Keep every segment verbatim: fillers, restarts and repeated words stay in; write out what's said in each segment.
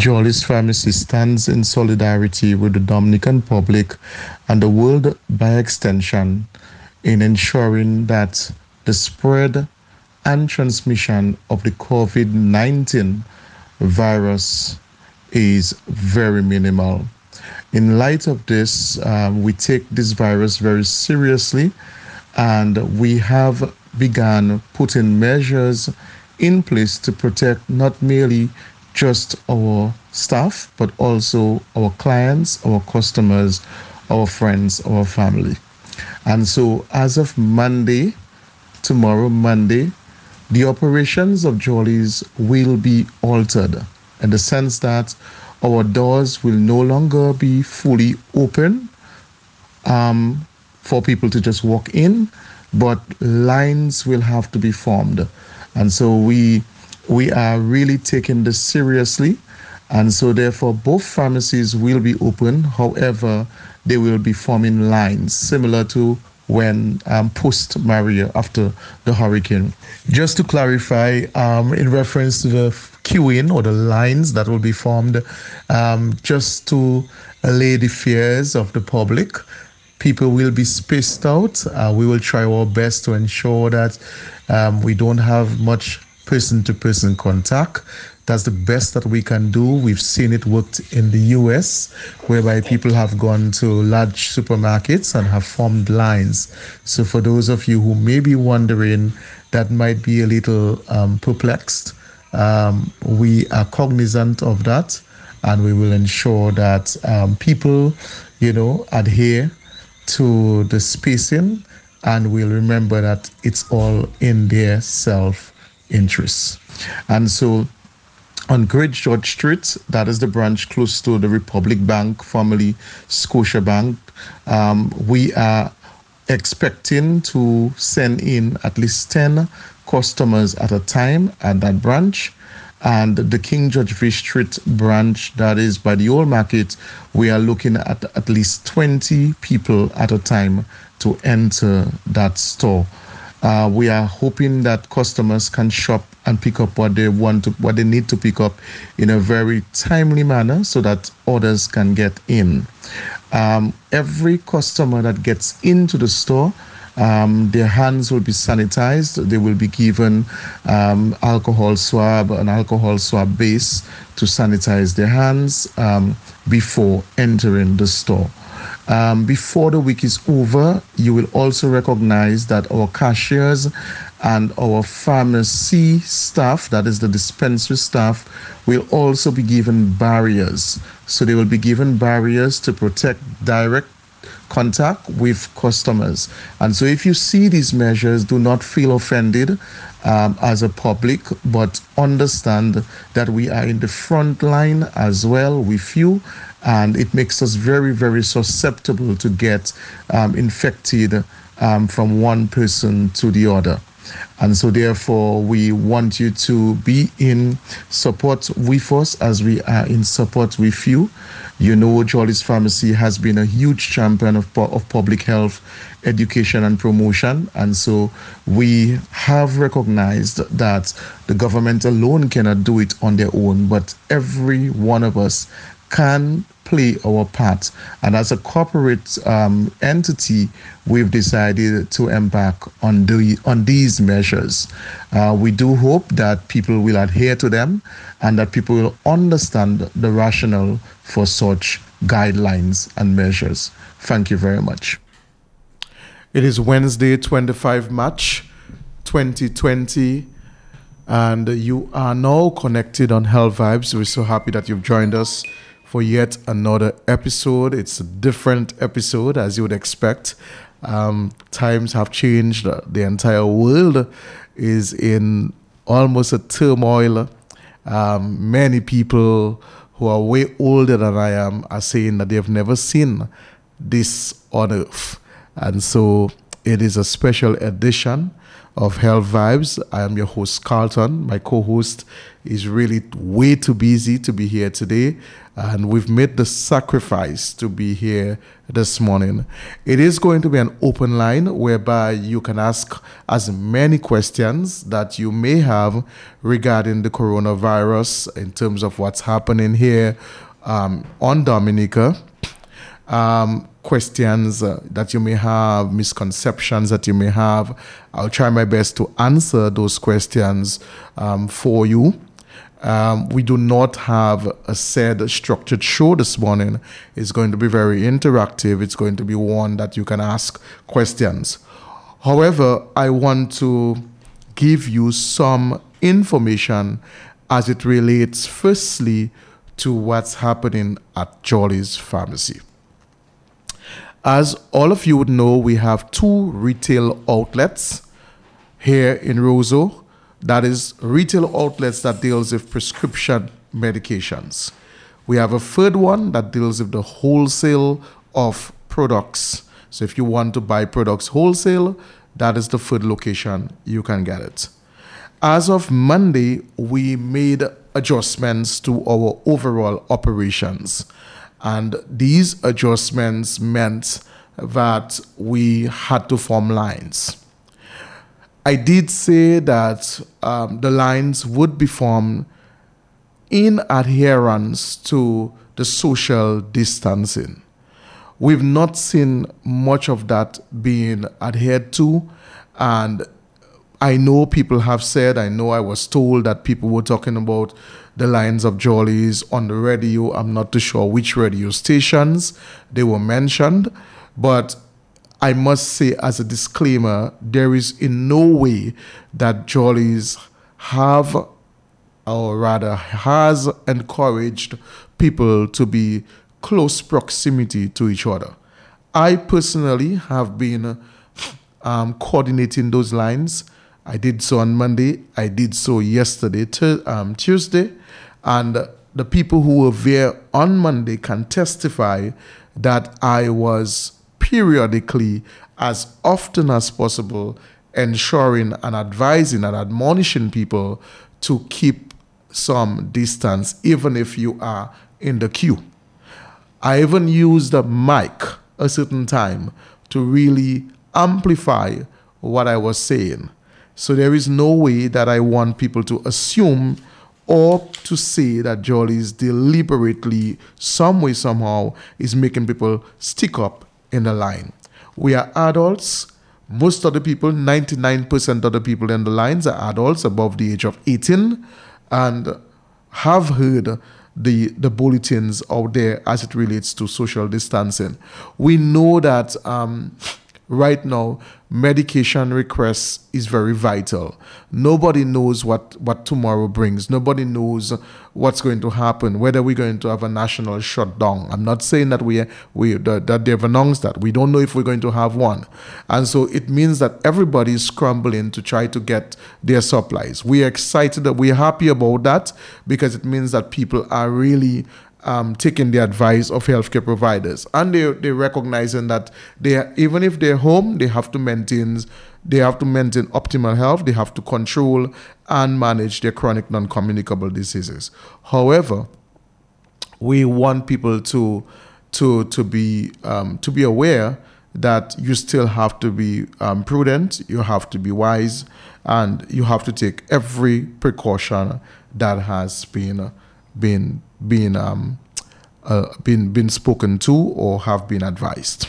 Jolly's Pharmacy stands in solidarity with the Dominican Republic and the world by extension in ensuring that the spread and transmission of the COVID nineteen virus is very minimal. In light of this, um, we take this virus very seriously, and we have begun putting measures in place to protect not merely just our staff, but also our clients, our customers, our friends, our family. And so as of Monday, tomorrow, Monday, the operations of Jolly's will be altered in the sense that our doors will no longer be fully open um, for people to just walk in, but lines will have to be formed. And so we we are really taking this seriously. And so therefore both pharmacies will be open. However, they will be forming lines similar to when um, post-Maria, after the hurricane. Just to clarify, um, in reference to the queuing or the lines that will be formed, um, just to allay the fears of the public, people will be spaced out. Uh, we will try our best to ensure that um, we don't have much person-to-person contact. That's the best that we can do. We've seen it worked in the U S, whereby people have gone to large supermarkets and have formed lines. So for those of you who may be wondering, that might be a little um, perplexed, um, we are cognizant of that, and we will ensure that um, people, you know, adhere to the spacing, and we'll remember that it's all in their self-interest. And so on Great George Street, that is the branch close to the Republic Bank, formerly Scotiabank, um, we are expecting to send in at least ten customers at a time at that branch. And the King George V Street branch, that is by the Old Market, we are looking at at least twenty people at a time to enter that store. Uh, we are hoping that customers can shop and pick up what they want to, what they need to pick up in a very timely manner so that others can get in. Um, every customer that gets into the store, um, their hands will be sanitized. They will be given um, alcohol swab, an alcohol swab base to sanitize their hands um, before entering the store. Um, before the week is over, you will also recognize that our cashiers and our pharmacy staff, that is the dispensary staff, will also be given barriers. So they will be given barriers to protect direct contact with customers. And so if you see these measures, do not feel offended um, as a public, but understand that we are in the front line as well with you. And it makes us very, very susceptible to get um, infected um, from one person to the other. And so therefore, we want you to be in support with us as we are in support with you. You know, Jolly's Pharmacy has been a huge champion of, of public health education and promotion. And so we have recognized that the government alone cannot do it on their own, but every one of us can play our part. And as a corporate um, entity, we've decided to embark on the on these measures. Uh, we do hope that people will adhere to them and that people will understand the rationale for such guidelines and measures. Thank you very much. It is Wednesday, twenty-fifth of March, twenty twenty, and you are now connected on Health Vibes. We're so happy that you've joined us for yet another episode. It's a different episode, as you would expect. Um, times have changed. The entire world is in almost a turmoil. Um, many people who are way older than I am are saying that they've never seen this on earth. And so it is a special edition of Health Vibes. I am your host, Carlton. My co-host is really way too busy to be here today. and we've made the sacrifice to be here this morning. It is going to be an open line whereby you can ask as many questions that you may have regarding the coronavirus in terms of what's happening here um, on Dominica. Um, questions uh, that you may have, misconceptions that you may have. I'll try my best to answer those questions um, for you. Um, we do not have a said structured show this morning. It's going to be very interactive. It's going to be one that you can ask questions. However, I want to give you some information as it relates firstly to what's happening at Jolly's Pharmacy. As all of you would know, we have two retail outlets here in Roseau. That is retail outlets that deals with prescription medications. We have a third one that deals with the wholesale of products. So if you want to buy products wholesale, that is the third location you can get it. As of Monday, we made adjustments to our overall operations. And these adjustments meant that we had to form lines. I did say that um, the lines would be formed in adherence to the social distancing. We've not seen much of that being adhered to, and I know people have said, I know I was told that people were talking about the lines of Jolly's on the radio. I'm not too sure which radio stations they were mentioned, but I must say as a disclaimer, there is in no way that Jolly's have, or rather has encouraged people to be close proximity to each other. I personally have been um, coordinating those lines. I did so on Monday. I did so yesterday, t- um, Tuesday. And the people who were there on Monday can testify that I was periodically, as often as possible, ensuring and advising and admonishing people to keep some distance, even if you are in the queue. I even used a mic a certain time to really amplify what I was saying. So there is no way that I want people to assume or to say that Jolly's deliberately, some way, somehow, is making people stick up in the line. We are adults. Most of the people, ninety-nine percent of the people in the lines are adults above the age of eighteen and have heard the, the bulletins out there as it relates to social distancing. We know that um, right now, medication requests is very vital. Nobody knows what, what tomorrow brings. Nobody knows what's going to happen, whether we're going to have a national shutdown. I'm not saying that we, we that, that they've announced that. We don't know if we're going to have one. And so it means that everybody is scrambling to try to get their supplies. We are excited, that we're happy about that, because it means that people are really Um, taking the advice of healthcare providers, and they they recognizing that they are, even if they're home, they have to maintain they have to maintain optimal health. They have to control and manage their chronic non-communicable diseases. However, we want people to to to be um, to be aware that you still have to be um, prudent. You have to be wise, and you have to take every precaution that has been been been um, uh, been been spoken to or have been advised.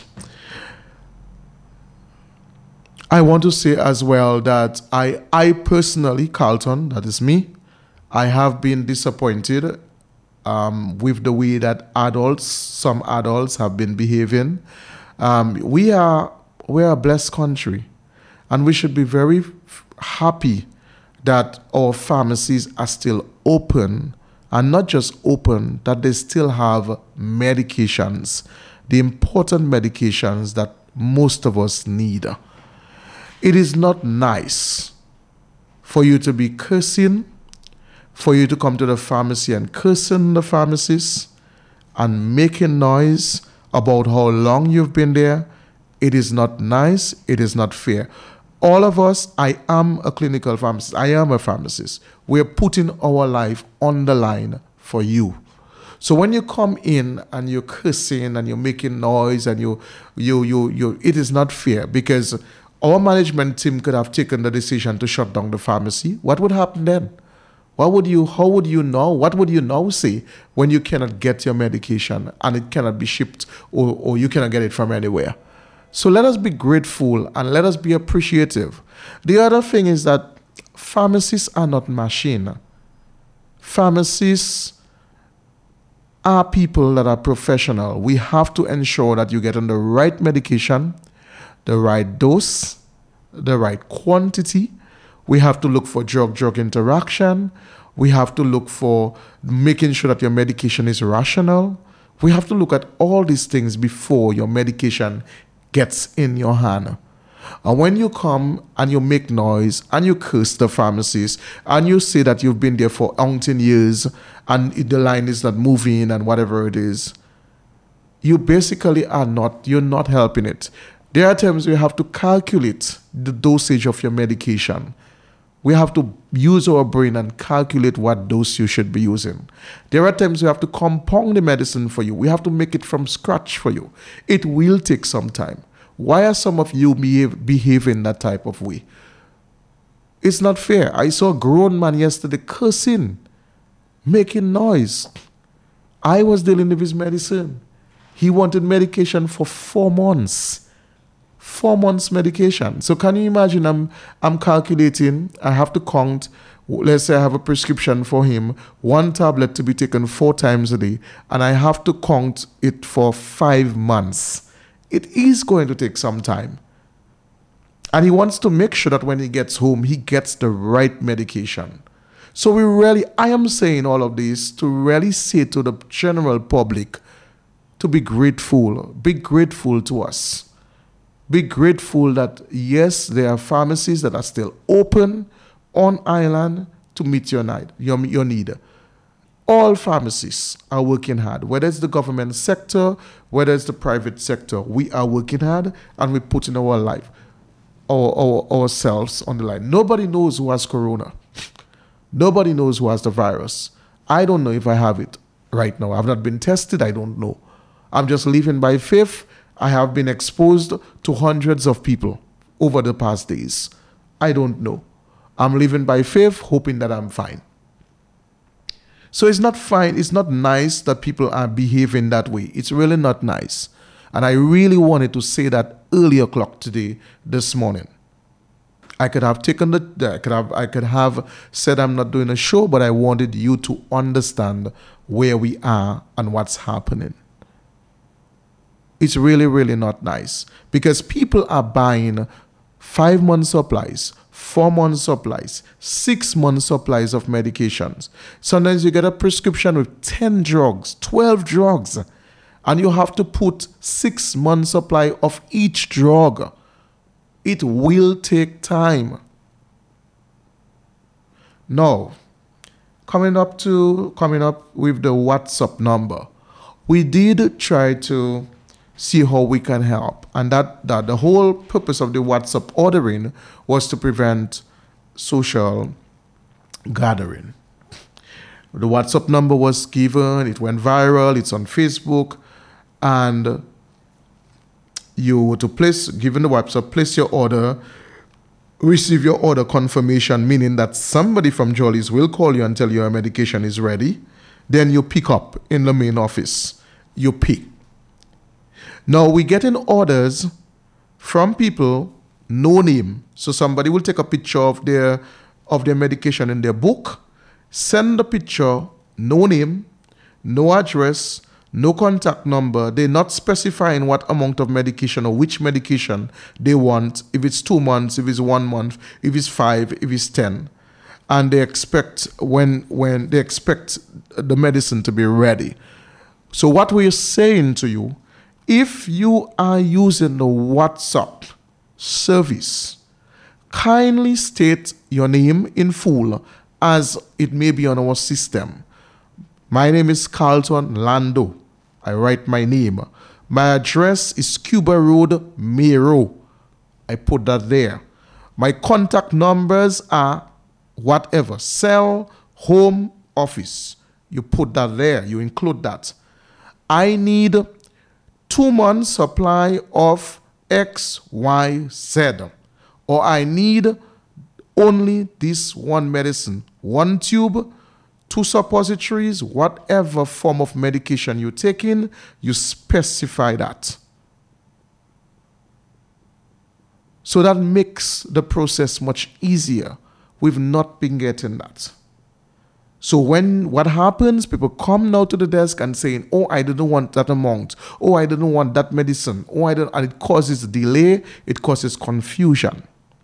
I want to say as well that I I personally, Carlton, that is me, I have been disappointed um, with the way that adults, some adults have been behaving. Um, we are we are a blessed country, and we should be very f- happy that our pharmacies are still open. And not just open, that they still have medications, the important medications that most of us need. It is not nice for you to be cursing, for you to come to the pharmacy and cursing the pharmacist and making noise about how long you've been there. It is not nice. It is not fair. All of us, I am a clinical pharmacist. I am a pharmacist. We're putting our life on the line for you. So when you come in and you're cursing and you're making noise and you, you, you, you, it is not fair, because our management team could have taken the decision to shut down the pharmacy. What would happen then? What would you, how would you know? What would you now say when you cannot get your medication and it cannot be shipped, or, or you cannot get it from anywhere? So let us be grateful and let us be appreciative. The other thing is that pharmacists are not machine. Pharmacists are people that are professional. We have to ensure that you get on the right medication, the right dose, the right quantity. We have to look for drug-drug interaction. We have to look for making sure that your medication is rational. We have to look at all these things before your medication gets in your hand. And when you come and you make noise and you curse the pharmacist and you say that you've been there for umpteen years and the line is not moving and whatever it is, you basically are not, you're not helping it. There are times you have to calculate the dosage of your medication. We have to use our brain and calculate what dose you should be using. There are times we have to compound the medicine for you. We have to make it from scratch for you. It will take some time. Why are some of you behave, behaving that type of way? It's not fair. I saw a grown man yesterday cursing, making noise. I was dealing with his medicine. He wanted medication for four months. Four months medication. So can you imagine, I'm, I'm calculating, I have to count, let's say I have a prescription for him, one tablet to be taken four times a day, and I have to count it for five months. It is going to take some time. And he wants to make sure that when he gets home, he gets the right medication. So we really, I am saying all of this to really say to the general public to be grateful. Be grateful to us. Be grateful that, yes, there are pharmacies that are still open on island to meet your need. Your, your need. All pharmacists are working hard, whether it's the government sector, whether it's the private sector. We are working hard and we're putting our life, our, our, ourselves on the line. Nobody knows who has corona. Nobody knows who has the virus. I don't know if I have it right now. I've not been tested. I don't know. I'm just living by faith. I have been exposed to hundreds of people over the past days. I don't know. I'm living by faith, hoping that I'm fine. So it's not fine, it's not nice that people are behaving that way. It's really not nice. And I really wanted to say that early o'clock today, this morning. I could have taken the, I could have, I could have said I'm not doing a show, but I wanted you to understand where we are and what's happening. It's really, really not nice, because people are buying five months supplies, four months supplies, six months supplies of medications. Sometimes you get a prescription with ten drugs, twelve drugs, and you have to put six months supply of each drug. It will take time. Now, coming up to coming up with the WhatsApp number, we did try to see how we can help. And that, that the whole purpose of the WhatsApp ordering was to prevent social gathering. The WhatsApp number was given, it went viral, it's on Facebook, and you were to place, given the WhatsApp, place your order, receive your order confirmation, meaning that somebody from Jolly's will call you and tell you your medication is ready. Then you pick up in the main office. You pick. Now, we're getting orders from people, no name. So somebody will take a picture of their of their medication in their book, send the picture, no name, no address, no contact number. They're not specifying what amount of medication or which medication they want, if it's two months, if it's one month, if it's five, if it's ten. And they expect when when they expect the medicine to be ready. So what we're saying to you, if you are using the WhatsApp service, kindly state your name in full as it may be on our system. My name is Carlton Lando. I write my name. My address is Cuba Road, Mero. I put that there. My contact numbers are whatever, cell, home, office. You put that there. You include that. I need two months supply of X, Y, Z. Or I need only this one medicine, one tube, two suppositories, whatever form of medication you're taking, you specify that. So that makes the process much easier. We've not been getting that. So when what happens, people come now to the desk and saying, oh, I didn't want that amount. Oh, I didn't want that medicine. Oh, I didn't, and it causes delay. It causes confusion.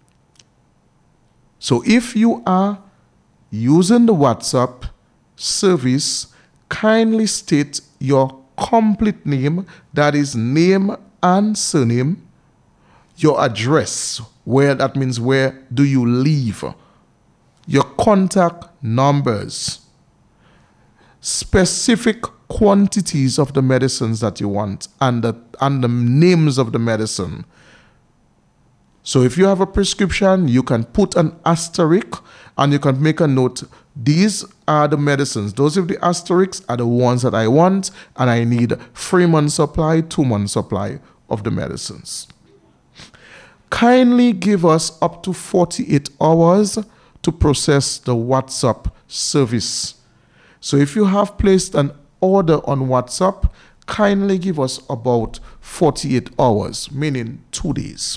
So if you are using the WhatsApp service, kindly state your complete name, that is name and surname, your address, where that means where do you live, your contact numbers, specific quantities of the medicines that you want, and the, and the names of the medicine. So if you have a prescription, you can put an asterisk and you can make a note. These are the medicines. Those with the asterisks are the ones that I want, and I need three months supply, two months supply of the medicines. Kindly give us up to forty-eight hours to process the WhatsApp service. So if you have placed an order on WhatsApp, kindly give us about forty-eight hours, meaning two days.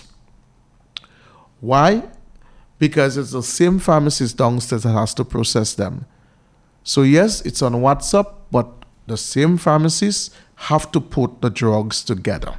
Why? Because it's the same pharmacist downstairs that has to process them. So yes, it's on WhatsApp, but the same pharmacists have to put the drugs together.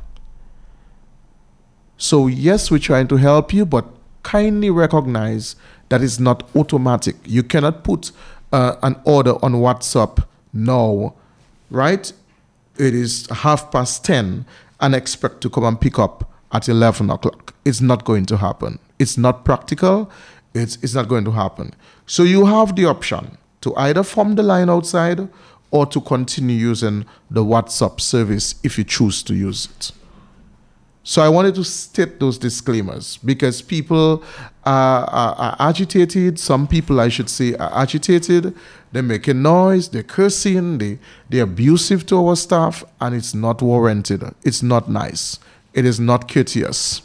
So yes, we're trying to help you, but kindly recognize that it's not automatic. You cannot put uh, an order on WhatsApp now, right? It is half past ten and expect to come and pick up at eleven o'clock. It's not going to happen. It's not practical. It's, it's not going to happen. So you have the option to either form the line outside or to continue using the WhatsApp service if you choose to use it. So I wanted to state those disclaimers because people are, are, are agitated. Some people, I should say, are agitated. They're making noise. They're cursing. They, they're abusive to our staff, and it's not warranted. It's not nice. It is not courteous.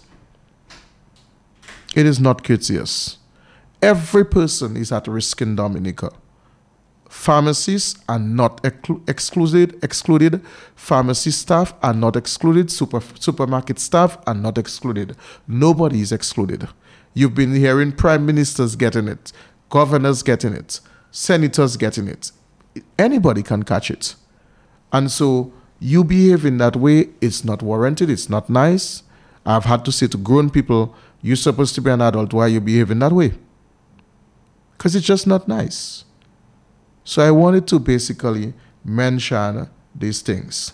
It is not courteous. Every person is at risk in Dominica. Pharmacists are not exclu- excluded, excluded. Pharmacy staff are not excluded. Super, supermarket staff are not excluded. Nobody is excluded. You've been hearing prime ministers getting it, governors getting it, senators getting it. Anybody can catch it. And so you behave in that way, it's not warranted, it's not nice. I've had to say to grown people, you're supposed to be an adult, why are you behaving that way? Because it's just not nice. So I wanted to basically mention these things.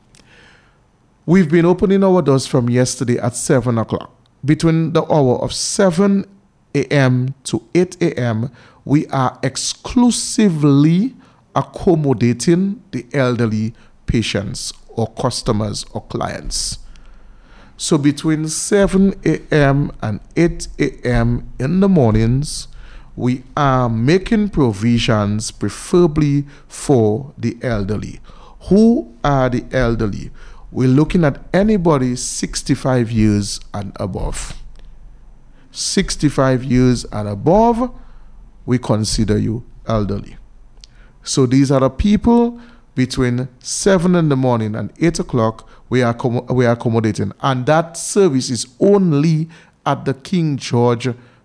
We've been opening our doors from yesterday at seven o'clock. Between the hour of seven a.m. to eight a.m., we are exclusively accommodating the elderly patients or customers or clients. So between seven a.m. and eight a.m. in the mornings, we are making provisions preferably for the elderly. Who are the elderly? We're looking at anybody sixty-five years and above. sixty-five years and above, we consider you elderly. So these are the people between seven in the morning and eight o'clock we are, com- we are accommodating. And that service is only at the King George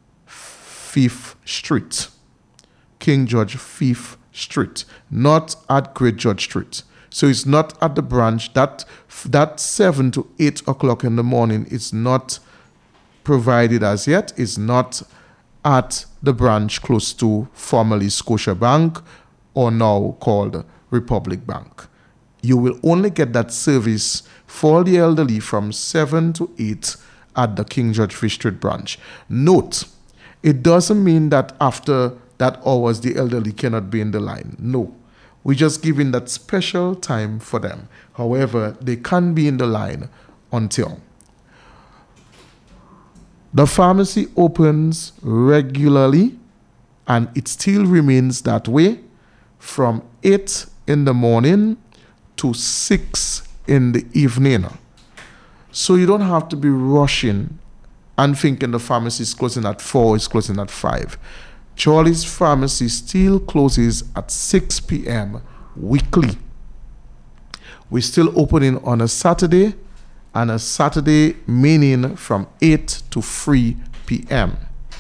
Fifth Street. King George Fifth Street, not at Great George Street. So it's not at the branch. That that seven to eight o'clock in the morning is not provided as yet. It's not at the branch close to formerly Scotiabank or now called Republic Bank. You will only get that service for the elderly from seven to eight at the King George Fifth Street branch. Note, it doesn't mean that after that hours the elderly cannot be in the line. No. We're just giving that special time for them. However, they can be in the line until. The pharmacy opens regularly and it still remains that way from eight in the morning to six in the evening. So you don't have to be rushing and thinking the pharmacy is closing at four, it's closing at five. Jolly's Pharmacy still closes at six p.m. weekly. We're still opening on a Saturday, and a Saturday meaning from eight to three p.m.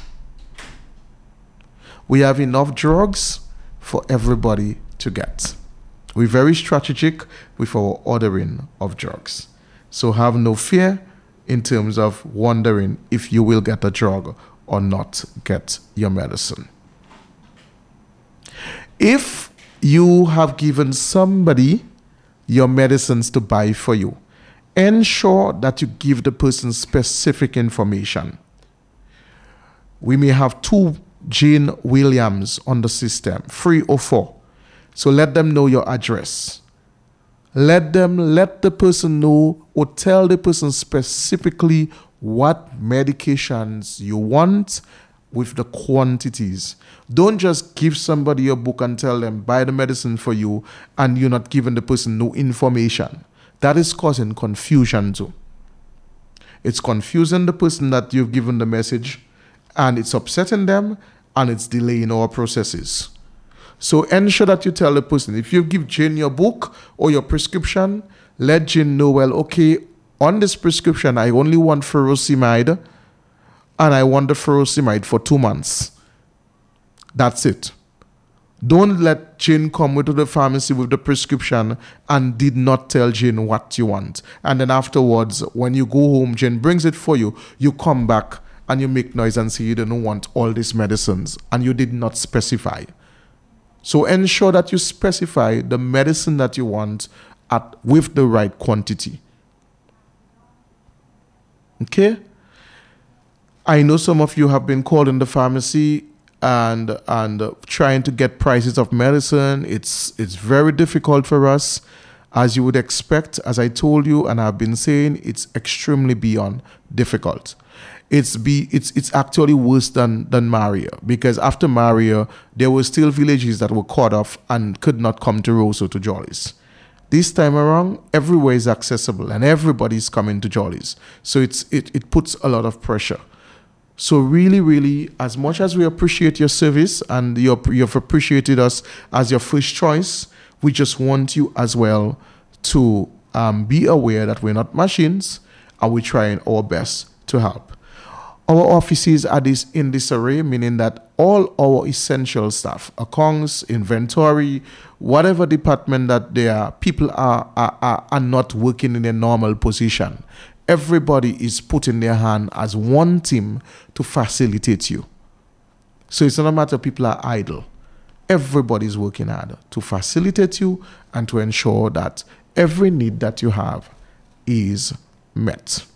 We have enough drugs for everybody to get. We're very strategic with our ordering of drugs. So have no fear in terms of wondering if you will get a drug or not get your medicine. If you have given somebody your medicines to buy for you, ensure that you give the person specific information. We may have two Jane Williams on the system, three or four. So let them know your address. Let them let the person know or tell the person specifically what medications you want with the quantities. Don't just give somebody a book and tell them buy the medicine for you and you're not giving the person no information. That is causing confusion too. It's confusing the person that you've given the message, and it's upsetting them, and it's delaying our processes. So ensure that you tell the person, if you give Jane your book or your prescription, let Jane know, well, okay, on this prescription, I only want furosemide, and I want the furosemide for two months. That's it. Don't let Jane come into the pharmacy with the prescription and did not tell Jane what you want. And then afterwards, when you go home, Jane brings it for you, you come back and you make noise and say you don't want all these medicines and you did not specify. So ensure that you specify the medicine that you want at with the right quantity. Okay? I know some of you have been called in the pharmacy and and uh, trying to get prices of medicine. It's it's very difficult for us, as you would expect. As I told you and I've been saying, it's extremely beyond difficult. It's be it's it's actually worse than than Maria, because after Maria there were still villages that were cut off and could not come to Roseau to Jolly's. This time around, everywhere is accessible and everybody's coming to Jolly's. So it's it it puts a lot of pressure. So really, really, as much as we appreciate your service and you you've appreciated us as your first choice, we just want you as well to um, be aware that we're not machines and we're trying our best to help. Our offices are this in disarray, meaning that all our essential staff, accounts, inventory, whatever department that they are, people are, are, are, are not working in a normal position. Everybody is putting their hand as one team to facilitate you. So it's not a matter of people are idle. Everybody is working hard to facilitate you and to ensure that every need that you have is met.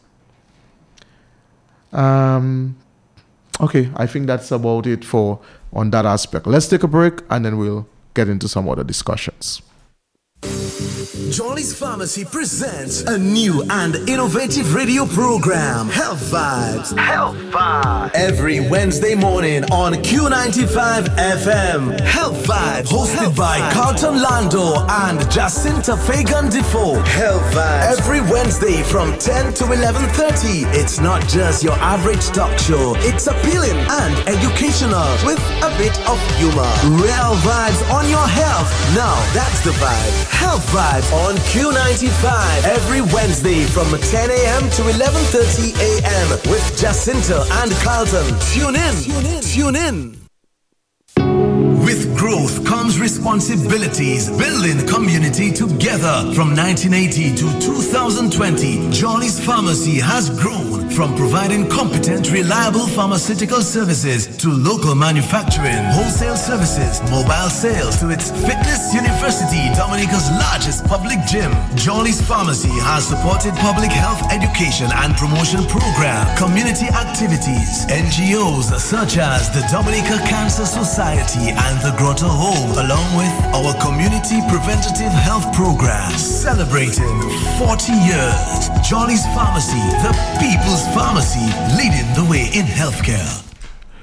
Um, okay, I think that's about it for on that aspect. Let's take a break and then we'll get into some other discussions. Jolly's Pharmacy presents a new and innovative radio program, Health Vibes. Health Vibes. Every Wednesday morning on Q ninety-five F M. Health Vibes, hosted Health by Vibes. Carlton Lando and Jacinta Fagan Defoe. Health Vibes. Every Wednesday from ten to eleven thirty. It's not just your average talk show. It's appealing and educational with a bit of humor. Real vibes on your health. Now that's the vibe. Health Vibes on Q ninety-five every Wednesday from ten a.m. to eleven thirty a.m. with Jacinta and Carlton. Tune in. Tune in. Tune in. With growth comes responsibilities, building community together. From nineteen eighty to two thousand twenty, Jolly's Pharmacy has grown from providing competent, reliable pharmaceutical services to local manufacturing, wholesale services, mobile sales to its fitness university, Dominica's largest public gym. Jolly's Pharmacy has supported public health education and promotion program, community activities, N G Os such as the Dominica Cancer Society and the Grotto Home, along with our community preventative health program. Celebrating forty years, Jolly's Pharmacy, the people's pharmacy, leading the way in healthcare.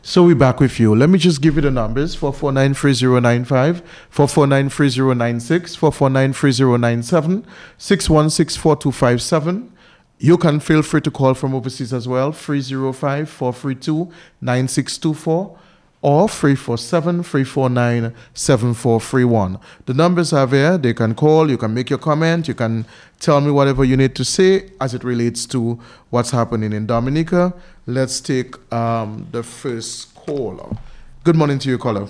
So we're back with you. Let me just give you the numbers: four four nine, three zero nine five, four four nine, three zero nine six, four four nine, three zero nine seven, six one six, four two five seven. You can feel free to call from overseas as well, three zero five, four three two, nine six two four or three four seven, three four nine, seven four three one. The numbers are there. They can call. You can make your comment. You can tell me whatever you need to say as it relates to what's happening in Dominica. Let's take um, the first caller. Good morning to you, caller.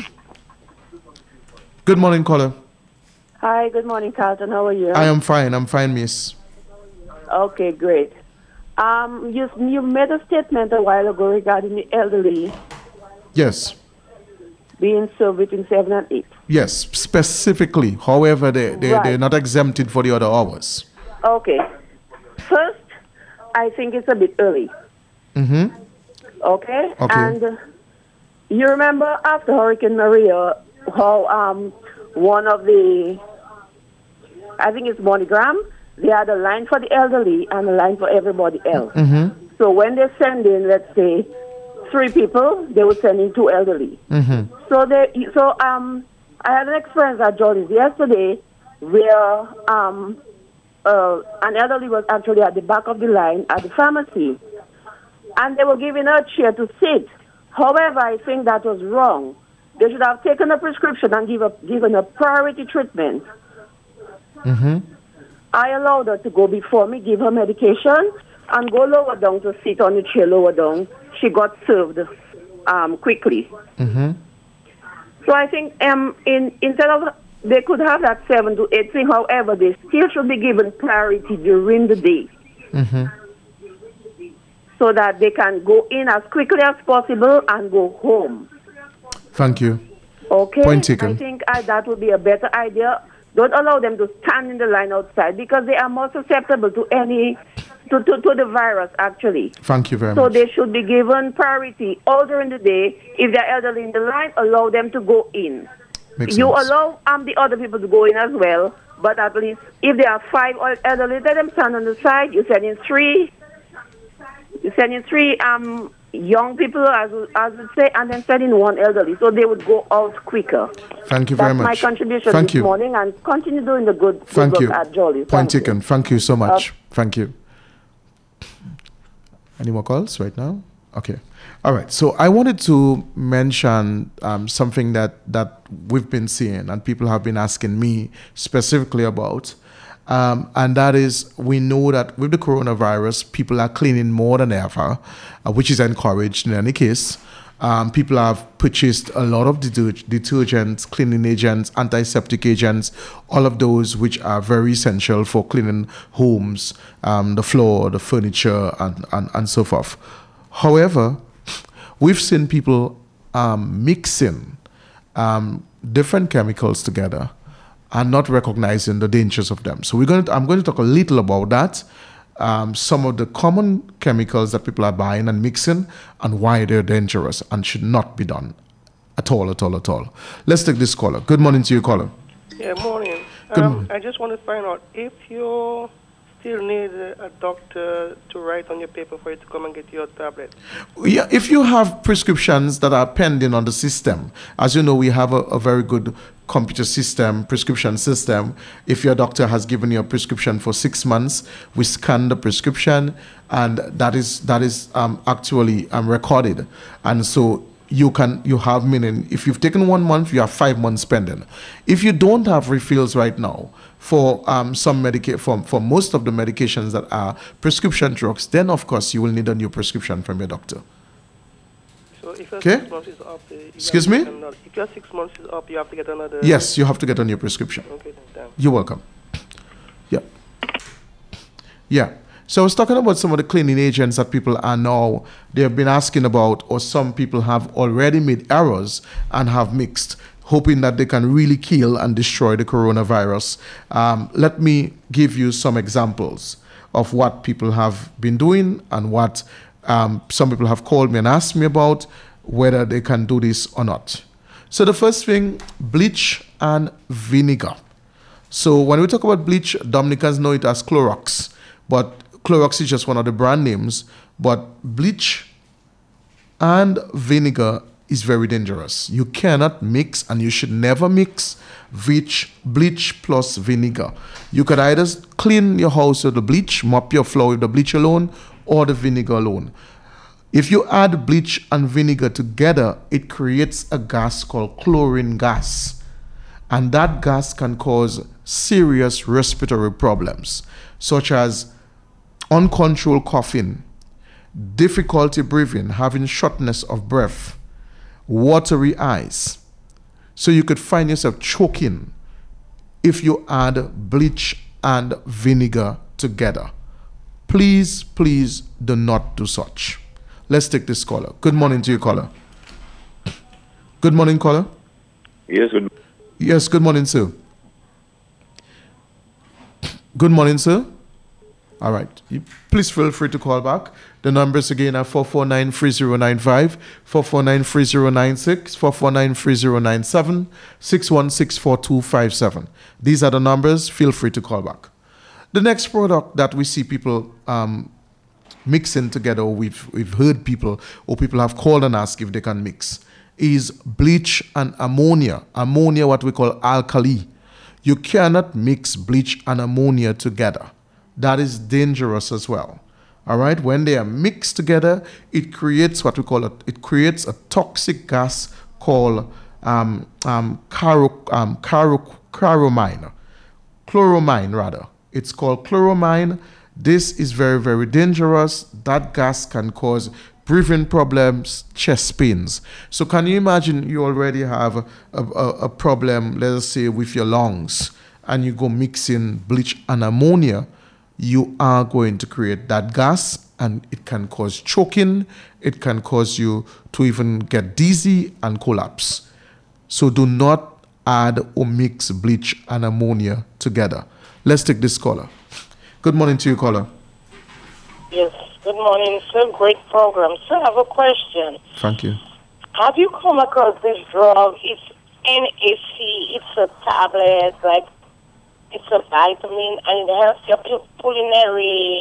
Good morning, caller. Hi, good morning, Carlton. How are you? I am fine. I'm fine, miss. Okay, great. Um, you, you made a statement a while ago regarding the elderly Yes. being served between seven and eight. Yes, specifically. However, they, they, Right. they're not exempted for the other hours. Okay. First, I think it's a bit early. Mm-hmm. Okay? Okay. And uh, you remember after Hurricane Maria, how um, one of the, I think it's MoneyGram, they had a line for the elderly and a line for everybody else. Mm-hmm. So when they send in, let's say, three people, they would send in two elderly. Mm-hmm. So they, so um, I had an experience at Jolly's yesterday where um, uh, an elderly was actually at the back of the line at the pharmacy, and they were giving her a chair to sit. However, I think that was wrong. They should have taken a prescription and give a, given a priority treatment. Mm-hmm. I allowed her to go before me, give her medication, and go lower down to sit on the chair lower down. She got served um, quickly. Mm-hmm. So I think um, in, instead of, they could have that seven to eight thing, however, they still should be given priority during the day. Mm-hmm. So that they can go in as quickly as possible and go home. Thank you. Okay? Point taken. I think uh, that would be a better idea. Don't allow them to stand in the line outside because they are more susceptible to any, to, to, to the virus, actually. Thank you very So much. they should be given priority all during the day. If they're elderly in the line, allow them to go in. Makes you sense. allow um, the other people to go in as well, but at least if there are five elderly, let them stand on the side. You send in three. You send in three um, young people, as as we say, and then send in one elderly, so they would go out quicker. Thank you That's very much. my contribution Thank this you. morning, and continue doing the good, good Thank work you. at Jolly. Point Thank you. taken. Thank you so much. Okay. Thank you. Any more calls right now? Okay. All right. So I wanted to mention um, something that, that we've been seeing and people have been asking me specifically about. Um, and that is, we know that with the coronavirus, people are cleaning more than ever, uh, which is encouraged in any case. Um, people have purchased a lot of deter- detergents, cleaning agents, antiseptic agents, all of those which are very essential for cleaning homes, um, the floor, the furniture, and, and, and so forth. However, we've seen people um, mixing um, different chemicals together and not recognizing the dangers of them. So we're going to, I'm going to talk a little about that. Um, some of the common chemicals that people are buying and mixing and why they're dangerous and should not be done at all, at all, at all. Let's take this caller. Good morning to you, caller. Yeah, morning. Good um, morning. I just want to find out if you still need a, a doctor to write on your paper for you to come and get your tablet. Yeah, if you have prescriptions that are pending on the system, as you know, we have a, a very good computer system, prescription system. If your doctor has given you a prescription for six months, we scan the prescription, and that is that is um, actually um, recorded. And so you can you have meaning. If you've taken one month, you have five months pending. If you don't have refills right now for um, some medica- for, for most of the medications that are prescription drugs, then of course you will need a new prescription from your doctor. So if your Okay. six months is up, uh, you have Excuse to me? get another- If your six months is up, you have to get another. Yes, you have to get a new prescription. Okay, then. Thanks. You're welcome. Yeah. Yeah. So I was talking about some of the cleaning agents that people are now, they have been asking about, or some people have already made errors and have mixed, hoping that they can really kill and destroy the coronavirus. Um, let me give you some examples of what people have been doing and what um, some people have called me and asked me about, whether they can do this or not. So the first thing, bleach and vinegar. So when we talk about bleach, Dominicans know it as Clorox, but Clorox is just one of the brand names. But bleach and vinegar is very dangerous. You cannot mix, and you should never mix bleach, bleach plus vinegar. You could either clean your house with the bleach, mop your floor with the bleach alone, or the vinegar alone. If you add bleach and vinegar together, it creates a gas called chlorine gas. And that gas can cause serious respiratory problems, such as uncontrolled coughing, difficulty breathing, having shortness of breath, watery eyes. So you could find yourself choking if you add bleach and vinegar together. Please, please do not do such. Let's take this caller. Good morning to you, caller. Good morning, caller. Yes, good. Yes, good morning, sir. Good morning, sir. All right. You, please feel free to call back. The numbers again are four four nine, three zero nine five, four four nine, three zero nine six, four four nine, three zero nine seven, six one six, four two five seven. These are the numbers. Feel free to call back. The next product that we see people um, mixing together, or we've, we've heard people, or people have called and asked if they can mix, is bleach and ammonia. Ammonia, what we call alkali. You cannot mix bleach and ammonia together. That is dangerous as well. All right, when they are mixed together, it creates what we call a, it creates a toxic gas called um, um, caro, um, caro, chloramine, chloramine rather. It's called chloramine. This is very, very dangerous. That gas can cause breathing problems, chest pains. So can you imagine you already have a, a, a problem, let us say, with your lungs, and you go mixing bleach and ammonia, you are going to create that gas, and it can cause choking. It can cause you to even get dizzy and collapse. So do not add or mix bleach and ammonia together. Let's take this caller. Good morning to you, caller. Yes, good morning, sir. Great program. Sir, I have a question. Thank you. Have you come across this drug? It's N A C. It's a tablet, like it's a vitamin, and it helps your pu- pulmonary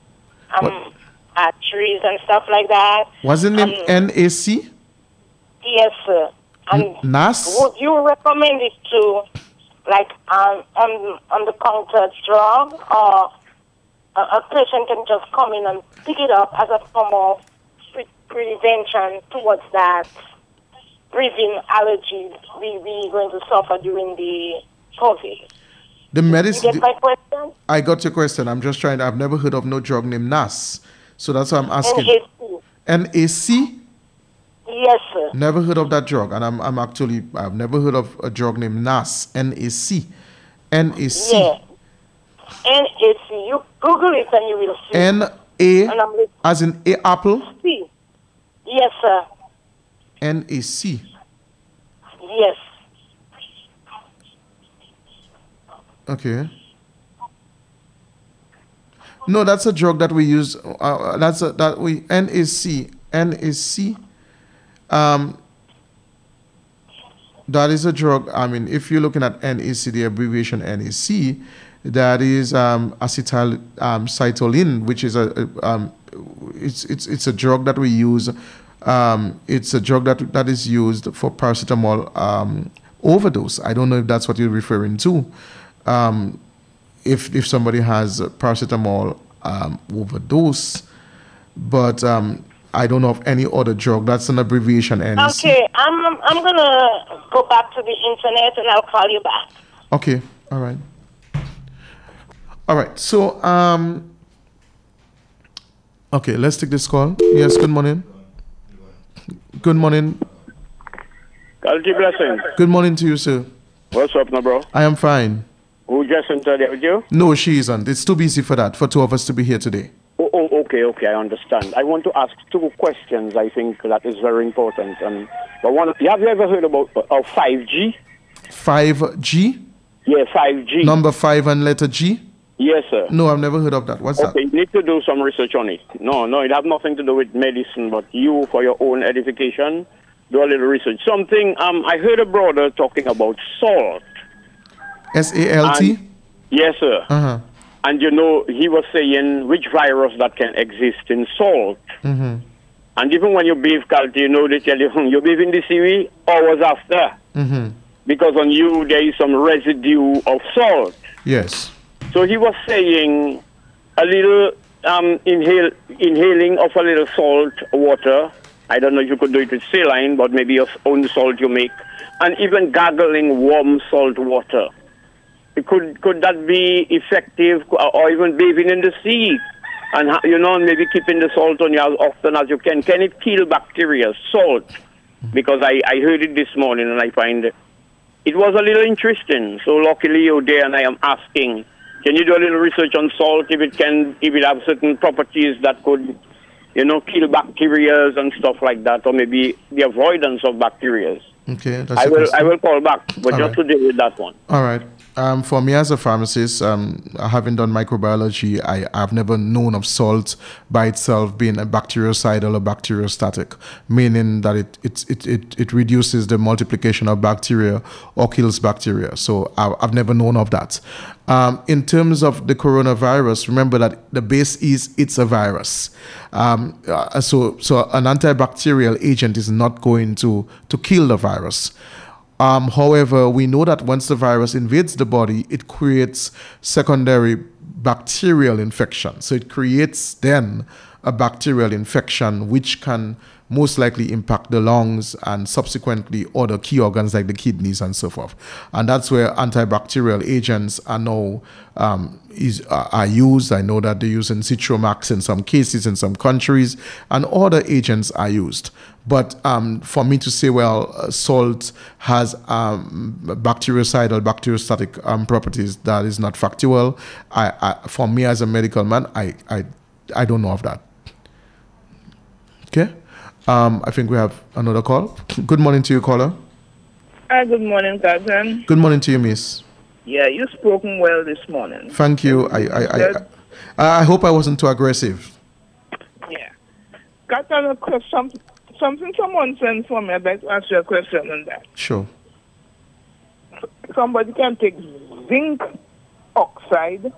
um, arteries and stuff like that. Was it named um, N A C? Yes, sir. And N- N A S? would you recommend it to, like, um, on on the counter drug, or a, a patient can just come in and pick it up as a form of pre- prevention towards that breathing allergies we we going to suffer during the COVID? The medicine. You get my question? I got your question. I'm just trying to, I've never heard of no drug named N A S. So that's why I'm asking. N A C. N A C? Yes, sir. Never heard of that drug. And I'm I'm actually, I've never heard of a drug named N A S. N A C. N A C. Yeah. N A C. You Google it and you will see. N A as in A apple? C. Yes, sir. N A C. Yes. Okay. No, that's a drug that we use. Uh, that's a, that we N A C. N A C. Um, that is a drug. I mean, if you're looking at N A C, the abbreviation N A C, that is um, acetyl um, cytolin, which is a, a um, it's it's it's a drug that we use. Um, it's a drug that that is used for paracetamol um, overdose. I don't know if that's what you're referring to. Um, if if somebody has paracetamol um, overdose, but um, I don't know of any other drug. That's an abbreviation. N A C. Okay, I'm I'm gonna go back to the internet and I'll call you back. Okay, all right, all right. So um, okay, let's take this call. Yes, good morning. Good morning. Quality blessing. Good morning to you, sir. What's up, now, bro? I am fine. Who just entered there with you? No, she isn't. It's too busy for that, for two of us to be here today. Oh, oh, okay, okay, I understand. I want to ask two questions. I think that is very important. Um, but one, have you ever heard about uh, five G? five G? Yeah, five G. Number five and letter G? Yes, sir. No, I've never heard of that. What's Okay, you need to do some research on it. No, no, it has nothing to do with medicine, but you, for your own edification, do a little research. Something, um, I heard a brother talking about salt. that? S A L T? And- Yes, sir. Uh-huh. And you know, he was saying which virus that can exist in salt. Mm-hmm. And even when you bathe Calty, you know, they tell you, you bathe in the seaweed hours after. Mm-hmm. Because on you, there is some residue of salt. Yes. So he was saying a little um, inhale, inhaling of a little salt water. I don't know if you could do it with saline, but maybe your own salt you make. And even gargling warm salt water. Could could that be effective, or even bathing in the sea? And, you know, maybe keeping the salt on you as often as you can. Can it kill bacteria, salt? Because I, I heard it this morning and I find it, it was a little interesting. So luckily you're there and I am asking, can you do a little research on salt, if it can, if it have certain properties that could, you know, kill bacteria and stuff like that, or maybe the avoidance of bacteria? Okay. That's I will, I will call back, but All just right. to deal with that one. All right. Um, for me as a pharmacist, um, having done microbiology, I, I've never known of salt by itself being a bactericidal or bacteriostatic, meaning that it it, it, it it reduces the multiplication of bacteria or kills bacteria. So I, I've never known of that. Um, in terms of the coronavirus, remember that the base is it's a virus. Um, uh, so so an antibacterial agent is not going to to kill the virus. Um, however, we know that once the virus invades the body, it creates secondary bacterial infection. So it creates then a bacterial infection which can most likely impact the lungs and subsequently other key organs like the kidneys and so forth. And that's where antibacterial agents are now um, is, uh, are used. I know that they use Citromax in some cases in some countries, and other agents are used. But um, for me to say, well, uh, salt has um, bactericidal, bacteriostatic um, properties, that is not factual. I, I, for me as a medical man, I, I, I don't know of that. Okay. Um, I think we have another call. Good morning to you, caller. Hi, good morning, cousin. Good morning to you, miss. Yeah, you spoken well this morning. Thank you. I I, I, I, I hope I wasn't too aggressive. Yeah. Got a question, something someone sent for me. I'd like to ask you a question on that. Sure. Somebody can take zinc oxide,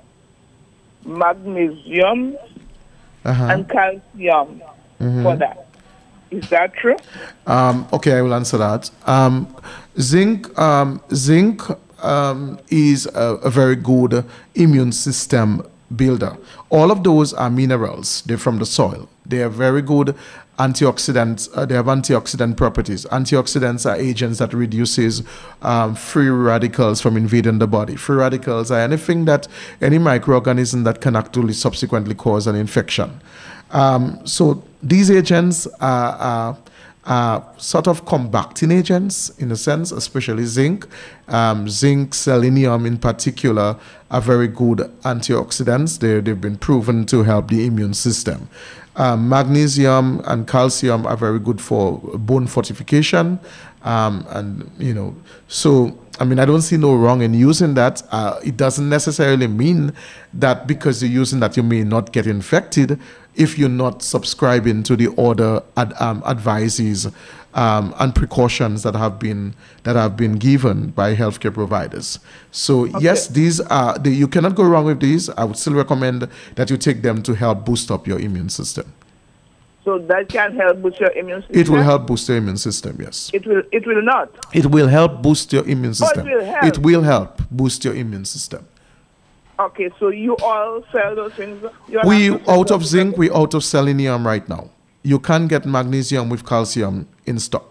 magnesium, Uh-huh. and calcium Mhm. for that. Is that true? Um, okay, I will answer that. Um, zinc, um, zinc um, is a, a very good immune system builder. All of those are minerals. They're from the soil. They are very good antioxidants. Uh, they have antioxidant properties. Antioxidants are agents that reduces um, free radicals from invading the body. Free radicals are anything that any microorganism that can actually subsequently cause an infection. Um, so these agents are, are, are sort of combating agents in a sense, especially zinc. Um, zinc, selenium in particular are very good antioxidants. They, they've been proven to help the immune system. Um, magnesium and calcium are very good for bone fortification. Um, and, you know, so, I mean, I don't see no wrong in using that. Uh, it doesn't necessarily mean that because you're using that, you may not get infected if you're not subscribing to the other ad, um, advices um, and precautions that have been that have been given by healthcare providers. So Okay. yes, these are the, you cannot go wrong with these. I would still recommend that you take them to help boost up your immune system. So that can help boost your immune system? It will help boost your immune system, yes. It will, it will not? It will help boost your immune Oh, it system. will help. It will help boost your immune system. Okay, so you all sell those things? You all We have to out sell of those zinc, we out of selenium right now. You can get magnesium with calcium in stock.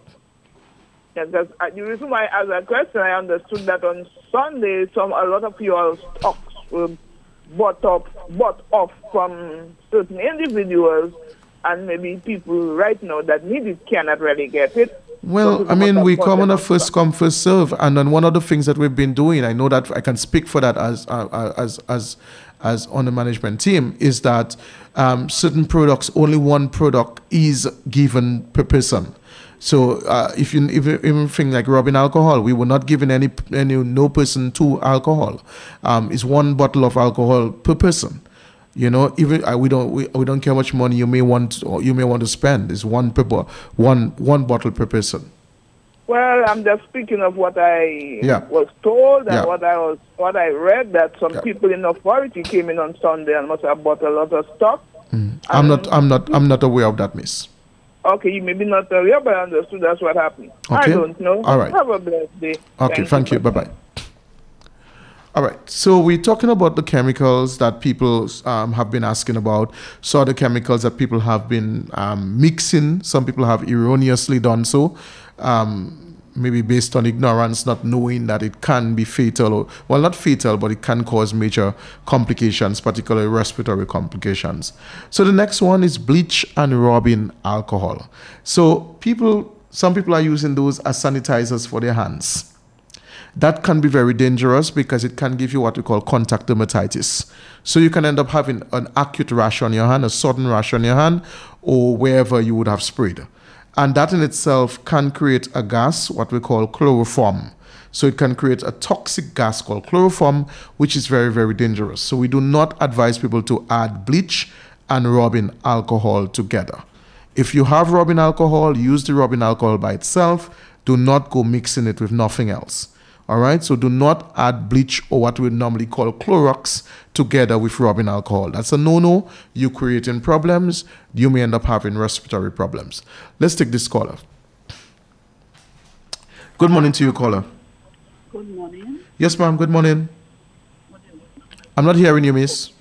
Yeah, because uh, the reason why I asked that question, I understood that on Sunday, some a lot of your stocks were bought up, bought off from certain individuals, and maybe people right now that need it cannot really get it. Well, I mean, we come on a first come, first serve, and then one of the things that we've been doing, I know that I can speak for that as uh, as as as on the management team, is that um, certain products, only one product is given per person. So uh, if you if you even think like rubbing alcohol, we were not giving any any no person two alcohol. Um, it's one bottle of alcohol per person. You know, even uh, we don't we, we don't care how much money you may want or you may want to spend. It's one per bo- one one bottle per person. Well, I'm just speaking of what I Yeah. was told and Yeah. what I was what I read, that some Yeah. people in authority came in on Sunday and must have bought a lot of stuff. I'm not I'm not I'm not aware of that, miss. Okay, you maybe not tell you, but I understood that's what happened. Okay. I don't know. All right. Have a blessed day. Okay, thank, thank you. you. Bye-bye. All right, so we're talking about the chemicals that people um, have been asking about. So the chemicals that people have been um, mixing, some people have erroneously done so, um, maybe based on ignorance, not knowing that it can be fatal, or, well, not fatal, but it can cause major complications, particularly respiratory complications. So the next one is bleach and rubbing alcohol. So people, some people are using those as sanitizers for their hands. That can be very dangerous because it can give you what we call contact dermatitis. So you can end up having an acute rash on your hand, a sudden rash on your hand, or wherever you would have sprayed. And that in itself can create a gas, what we call chloroform. So it can create a toxic gas called chloroform, which is very, very dangerous. So we do not advise people to add bleach and rubbing alcohol together. If you have rubbing alcohol, use the rubbing alcohol by itself. Do not go mixing it with nothing else. All right, so do not add bleach or what we normally call Clorox together with rubbing alcohol. That's a no-no. You're creating problems. You may end up having respiratory problems. Let's take this caller. Good morning to you, caller. Good morning. Yes, ma'am. Good morning. I'm not hearing you, miss.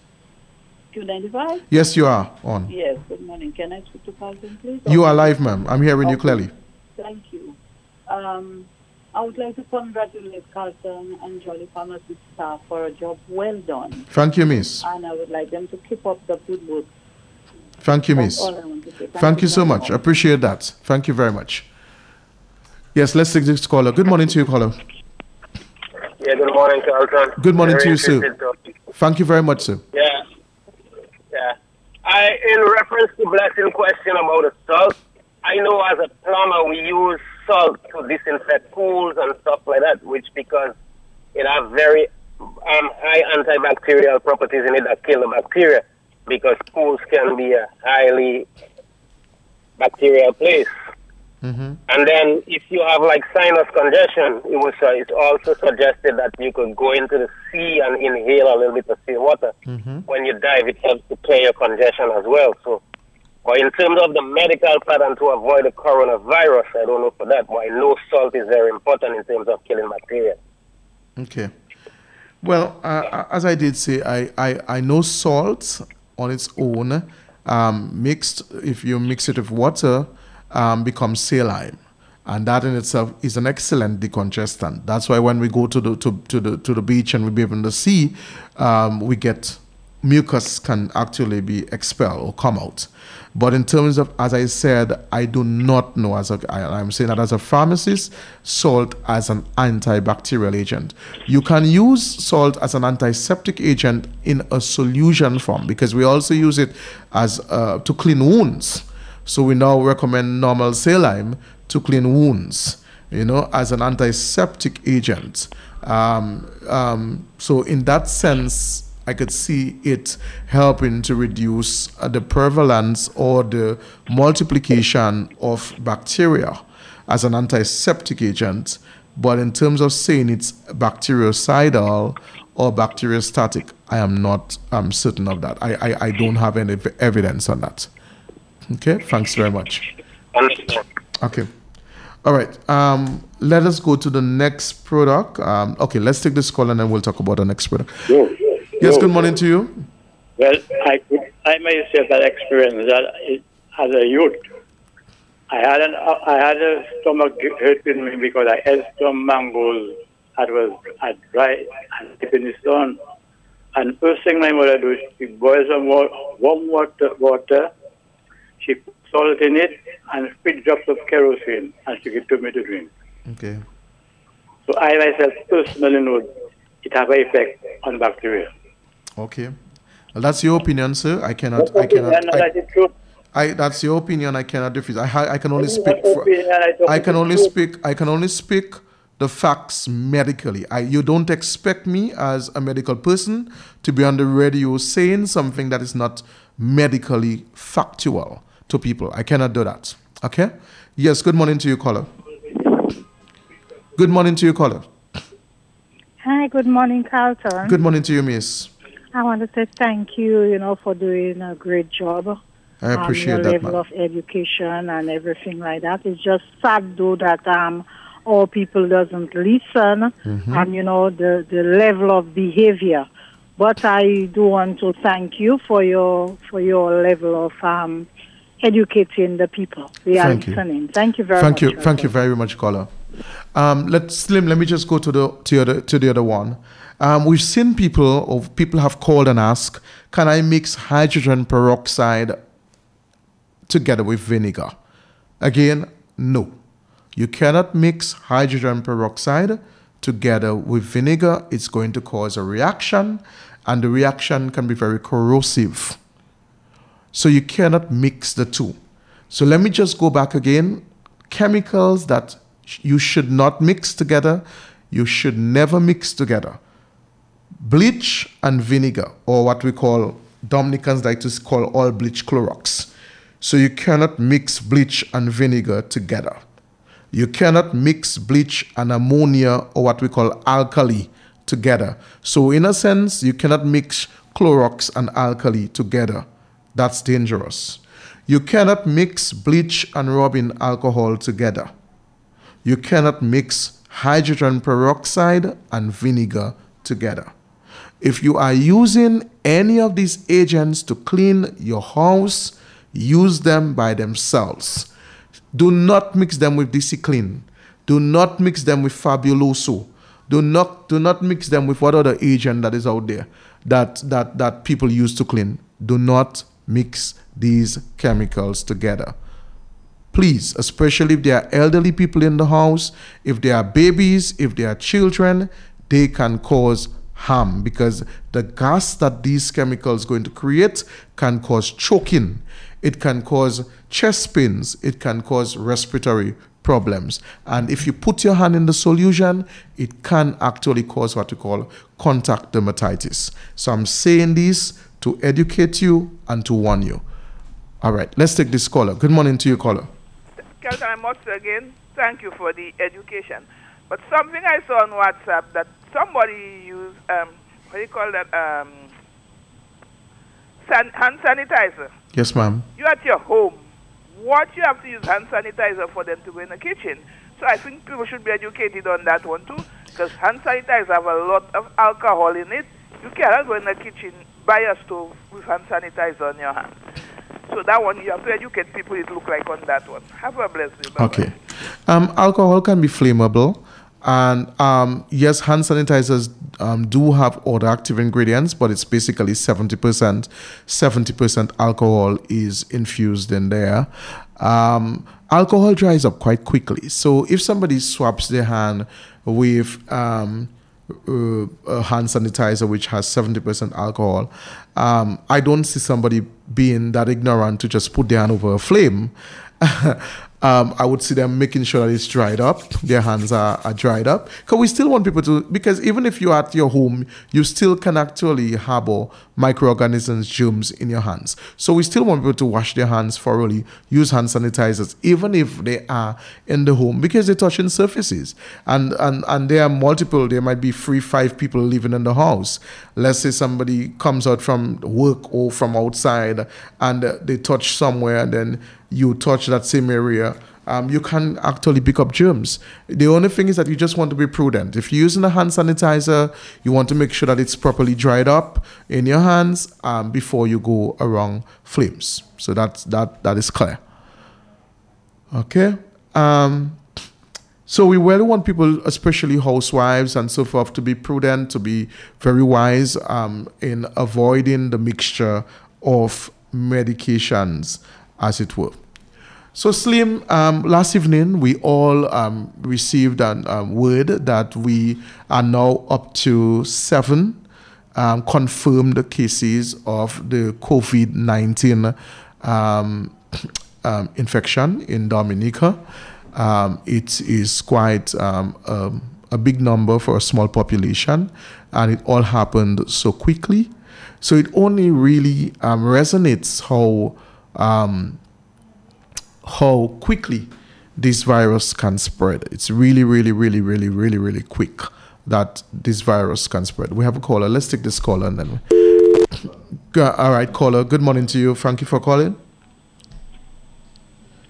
Q ninety-five? Yes, you are on. Yes, good morning. Can I speak to Carlton, please? You are live, ma'am. I'm hearing okay. you clearly. Thank you. Um, I would like to congratulate Carlton and Jolly Pharmacy staff for a job well done. Thank you, miss. And I would like them to keep up the good work. Thank you, That's miss. all I want to say. Thank, Thank you, you so much. much. Appreciate that. Thank you very much. Yes, let's take this caller. Good morning to you, caller. Yeah, good morning, Carlton. Good morning Very to you, sir. Thank you very much, sir. Yeah. Yeah. I, in reference to Blessing question about the salt, I know as a plumber we use salt to disinfect pools and stuff like that, which because it has very um, high antibacterial properties in it that kill the bacteria, because pools can be a highly bacterial place. Mm-hmm. And then if you have like sinus congestion, it was uh, it's also suggested that you could go into the sea and inhale a little bit of sea water. Mm-hmm. When you dive, it helps to clear your congestion as well. So, but in terms of the medical pattern to avoid the coronavirus, I don't know for that, but I know salt is very important in terms of killing bacteria. Okay. Well, uh, as I did say, I, I, I know salt on its own, um, mixed, if you mix it with water, um, becomes saline. And that in itself is an excellent decongestant. That's why when we go to the to, to the to the beach and we bathe in the sea, um, we get mucus can actually be expelled or come out. But in terms of, as I said, I do not know, as a, I, I'm saying that as a pharmacist, salt as an antibacterial agent. You can use salt as an antiseptic agent in a solution form, because we also use it as uh, to clean wounds. So we now recommend normal saline to clean wounds, you know, as an antiseptic agent. Um, um, so in that sense, I could see it helping to reduce uh, the prevalence or the multiplication of bacteria as an antiseptic agent. But in terms of saying it's bactericidal or bacteriostatic, I am not um, certain of that. I, I, I don't have any evidence on that. Okay, thanks very much. Okay. All right. Um, let us go to the next product. Um, okay, let's take this call and then we'll talk about the next product. Yo. Yes, good morning to you. Well, I I myself had experience that as a youth. I had an I had a stomach hurt in me because I ate some mangoes that was at dry and deep in the sun. And first thing my mother do, she boils some warm water, water. She put salt in it and spit drops of kerosene, and she gave to me to drink. Okay. So I myself personally know it have an effect on bacteria. Okay, well, that's your opinion, sir. I cannot. I cannot. I, I, that's your opinion. I cannot refuse. I, I can only speak. For, I can only speak. I can only speak the facts medically. I, you don't expect me as a medical person to be on the radio saying something that is not medically factual to people. I cannot do that. Okay. Yes. Good morning to you, caller. Good morning to you, caller. Hi. Good morning, Carlton. Good morning to you, miss. I want to say thank you, you know, for doing a great job I appreciate um, your that, level ma'am. of education and everything like that. It's just sad though that um all people doesn't listen Mhm. and you know the the level of behavior. But I do want to thank you for your for your level of um educating the people. We are Thank you. listening. Thank you very Thank much. you. Thank you very much, caller. Um, let's Slim. Let me just go to the to the other, to the other one. Um, we've seen people, or people have called and asked, "Can I mix hydrogen peroxide together with vinegar?" Again, no. You cannot mix hydrogen peroxide together with vinegar. It's going to cause a reaction, and the reaction can be very corrosive. So you cannot mix the two. So let me just go back again. Chemicals that sh- you should not mix together, you should never mix together. Bleach and vinegar, or what we call, Dominicans like to call all bleach Clorox. So you cannot mix bleach and vinegar together. You cannot mix bleach and ammonia, or what we call alkali, together. So in a sense, you cannot mix Clorox and alkali together. That's dangerous. You cannot mix bleach and rubbing alcohol together. You cannot mix hydrogen peroxide and vinegar together. If you are using any of these agents to clean your house, use them by themselves. Do not mix them with D C Clean. Do not mix them with Fabuloso. Do not do not mix them with what other agent that is out there that that that people use to clean. Do not mix these chemicals together. Please, especially if there are elderly people in the house, if there are babies, if there are children, they can cause harm because the gas that these chemicals are going to create can cause choking. It can cause chest pains. It can cause respiratory problems. And if you put your hand in the solution, it can actually cause what we call contact dermatitis. So I'm saying this to educate you and to warn you. All right, let's take this caller. Good morning to you, caller. Kelton, I must again thank you for the education. But something I saw on WhatsApp that somebody used, um, what do you call that, um, san- hand sanitizer. Yes, ma'am. You're at your home. What you have to use hand sanitizer for them to go in the kitchen. So I think people should be educated on that one too, because hand sanitizer have a lot of alcohol in it. You cannot go in the kitchen by a stove with hand sanitizer on your hand. So that one, you have to educate people it look like on that one. Have a blessed day. Bye-bye. Okay. Um, alcohol can be flammable. And um, yes, hand sanitizers um, do have other active ingredients, but it's basically seventy percent. seventy percent alcohol is infused in there. Um, alcohol dries up quite quickly. So if somebody swaps their hand with um, uh, a hand sanitizer which has seventy percent alcohol, um, I don't see somebody being that ignorant to just put their hand over a flame. Um, I would see them making sure that it's dried up, their hands are, are dried up. Because we still want people to, because even if you're at your home, you still can actually harbor microorganisms, germs in your hands. So we still want people to wash their hands thoroughly, use hand sanitizers, even if they are in the home, because they're touching surfaces. And, and, and there are multiple, there might be three, five people living in the house. Let's say somebody comes out from work or from outside and uh, they touch somewhere and then you touch that same area, um, you can actually pick up germs. The only thing is that you just want to be prudent. If you're using a hand sanitizer, you want to make sure that it's properly dried up in your hands um, before you go around flames. So that's, that that is clear. Okay. Um, so we really want people, especially housewives and so forth, to be prudent, to be very wise um, in avoiding the mixture of medications, as it were. So Slim, um, last evening we all um, received a um, word that we are now up to seven um, confirmed cases of the COVID nineteen um, um, infection in Dominica. Um, it is quite um, um, a big number for a small population, and it all happened so quickly. So it only really um, resonates how um, how quickly this virus can spread. It's really, really, really, really, really, really quick that this virus can spread. We have a caller. Let's take this caller and then. All right, caller. Good morning to you. Thank you for calling.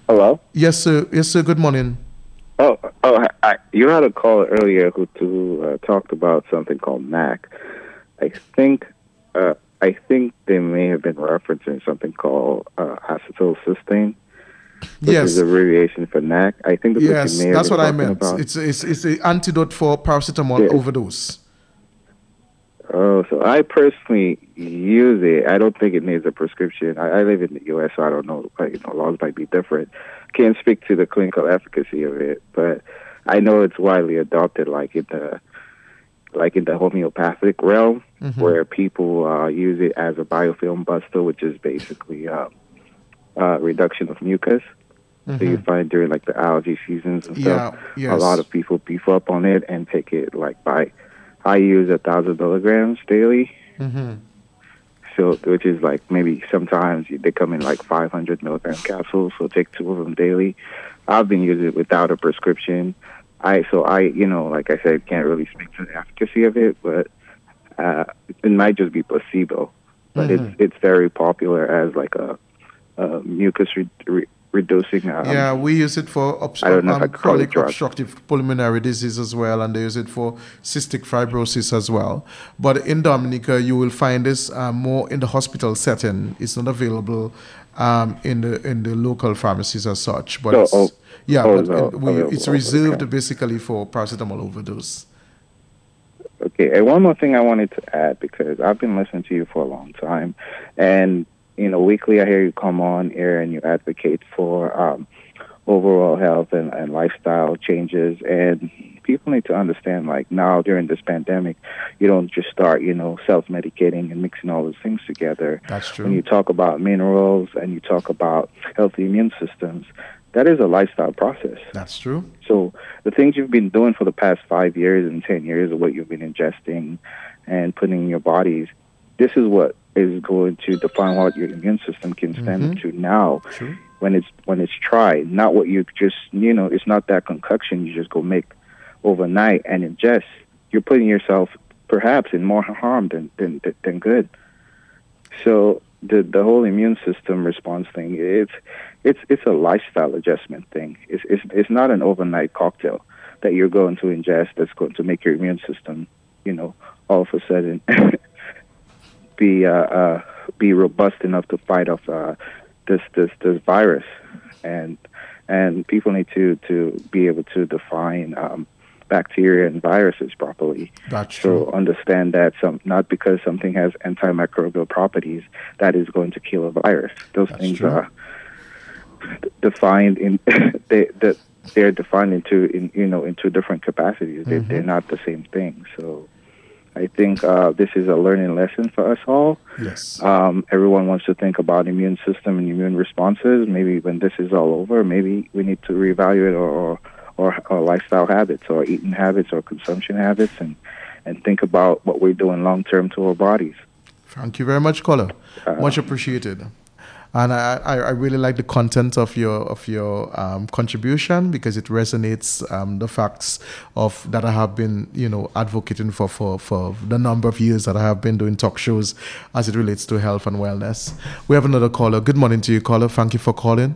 Hello? Yes, sir. Yes, sir. Good morning. Oh, oh, I, you had a caller earlier who, who uh, talked about something called N A C. I think, uh, I think they may have been referencing something called uh, acetylcysteine, which Yes. is abbreviation for N A C. I think that's Yes, what you may have that's been what I talking meant. about. It's it's it's an antidote for paracetamol Yeah. overdose. Oh, so I personally use it. I don't think it needs a prescription. I, I live in the U S, so I don't know. Like, you know, laws might be different. Can't speak to the clinical efficacy of it, but I know it's widely adopted, like in the like in the homeopathic realm, Mhm. where people uh, use it as a biofilm buster, which is basically uh, uh, reduction of mucus. So you Mhm. find during like the allergy seasons and stuff, Yeah, a lot yes. of people beef up on it and take it like by. I use a thousand milligrams daily, Mm-hmm. so which is like maybe sometimes they come in like five hundred milligram capsules. So take two of them daily. I've been using it without a prescription. I so I you know like I said can't really speak to the efficacy of it, but uh, it might just be placebo. But Mhm. it's it's very popular as like a, a mucus re- re- reducing. Um, Yeah, we use it for obst- I don't know if um, I could call it chronic drug. obstructive pulmonary disease as well, and they use it for cystic fibrosis as well. But in Dominica, you will find this uh, more in the hospital setting. It's not available um, in the in the local pharmacies as such. But So, it's, oh, yeah, oh, but no, in- we, available it's over the reserved counter. basically for paracetamol overdose. Okay, and one more thing I wanted to add, because I've been listening to you for a long time, and you know, weekly I hear you come on air and you advocate for um, overall health and, and lifestyle changes, and people need to understand, like now during this pandemic, you don't just start, you know, self-medicating and mixing all those things together. That's true. When you talk about minerals and you talk about healthy immune systems, that is a lifestyle process. That's true. So the things you've been doing for the past five years and ten years of what you've been ingesting and putting in your bodies, this is what is going to define what your immune system can stand Mhm. up to now True. when it's when it's tried. Not what you just, you know, it's not that concoction you just go make overnight and ingest. You're putting yourself perhaps in more harm than than, than good. So the the whole immune system response thing, it's it's it's a lifestyle adjustment thing. It's it's it's not an overnight cocktail that you're going to ingest that's going to make your immune system, you know, all of a sudden be uh, uh, be robust enough to fight off uh, this this this virus. And and people need to to be able to define um, bacteria and viruses properly. That's true. So understand that some not because something has antimicrobial properties that is going to kill a virus. Those That's things true. are defined in they that they're defined into in you know into different capacities. They, Mhm. they're not the same thing. So I think uh, this is a learning lesson for us all. Yes. Um, everyone wants to think about immune system and immune responses. Maybe when this is all over, maybe we need to reevaluate our, our, our, our lifestyle habits or eating habits or consumption habits and, and think about what we're doing long term to our bodies. Thank you very much, caller. Uh, Much appreciated. And I, I, I really like the content of your of your um, contribution because it resonates um, the facts of that I have been you know advocating for, for for the number of years that I have been doing talk shows as it relates to health and wellness. We have another caller. Good morning to you, caller. Thank you for calling.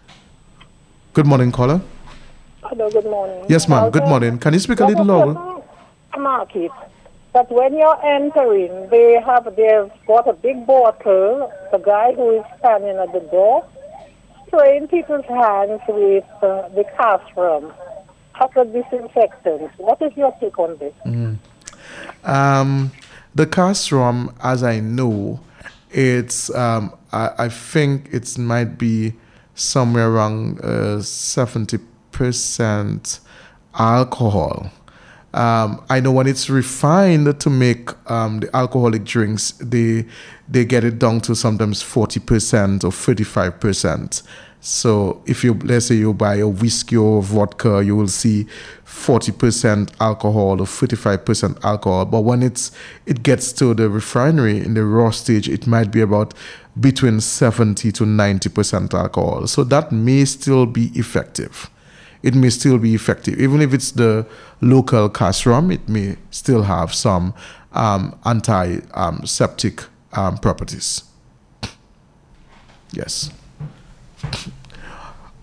Good morning, caller. Hello, good morning. Yes, ma'am. Good Also, morning. Can you speak a there's little louder? certain market that when you're entering, they have they've got a big bottle. The guy who is standing at the door spraying people's hands with uh, the castrum after disinfectant. What is your take on this? Mm. Um, the castrum, as I know, it's um, I, I think it might be somewhere around uh, seventy percent alcohol. Um, I know when it's refined to make um, the alcoholic drinks, they they get it down to sometimes forty percent or thirty-five percent. So if you, let's say you buy a whiskey or vodka, you will see forty percent alcohol or thirty-five percent alcohol. But when it's it gets to the refinery in the raw stage, it might be about between seventy to ninety percent alcohol. So that may still be effective. It may still be effective. Even if it's the local castrum, it may still have some um, anti-septic um, properties. Yes.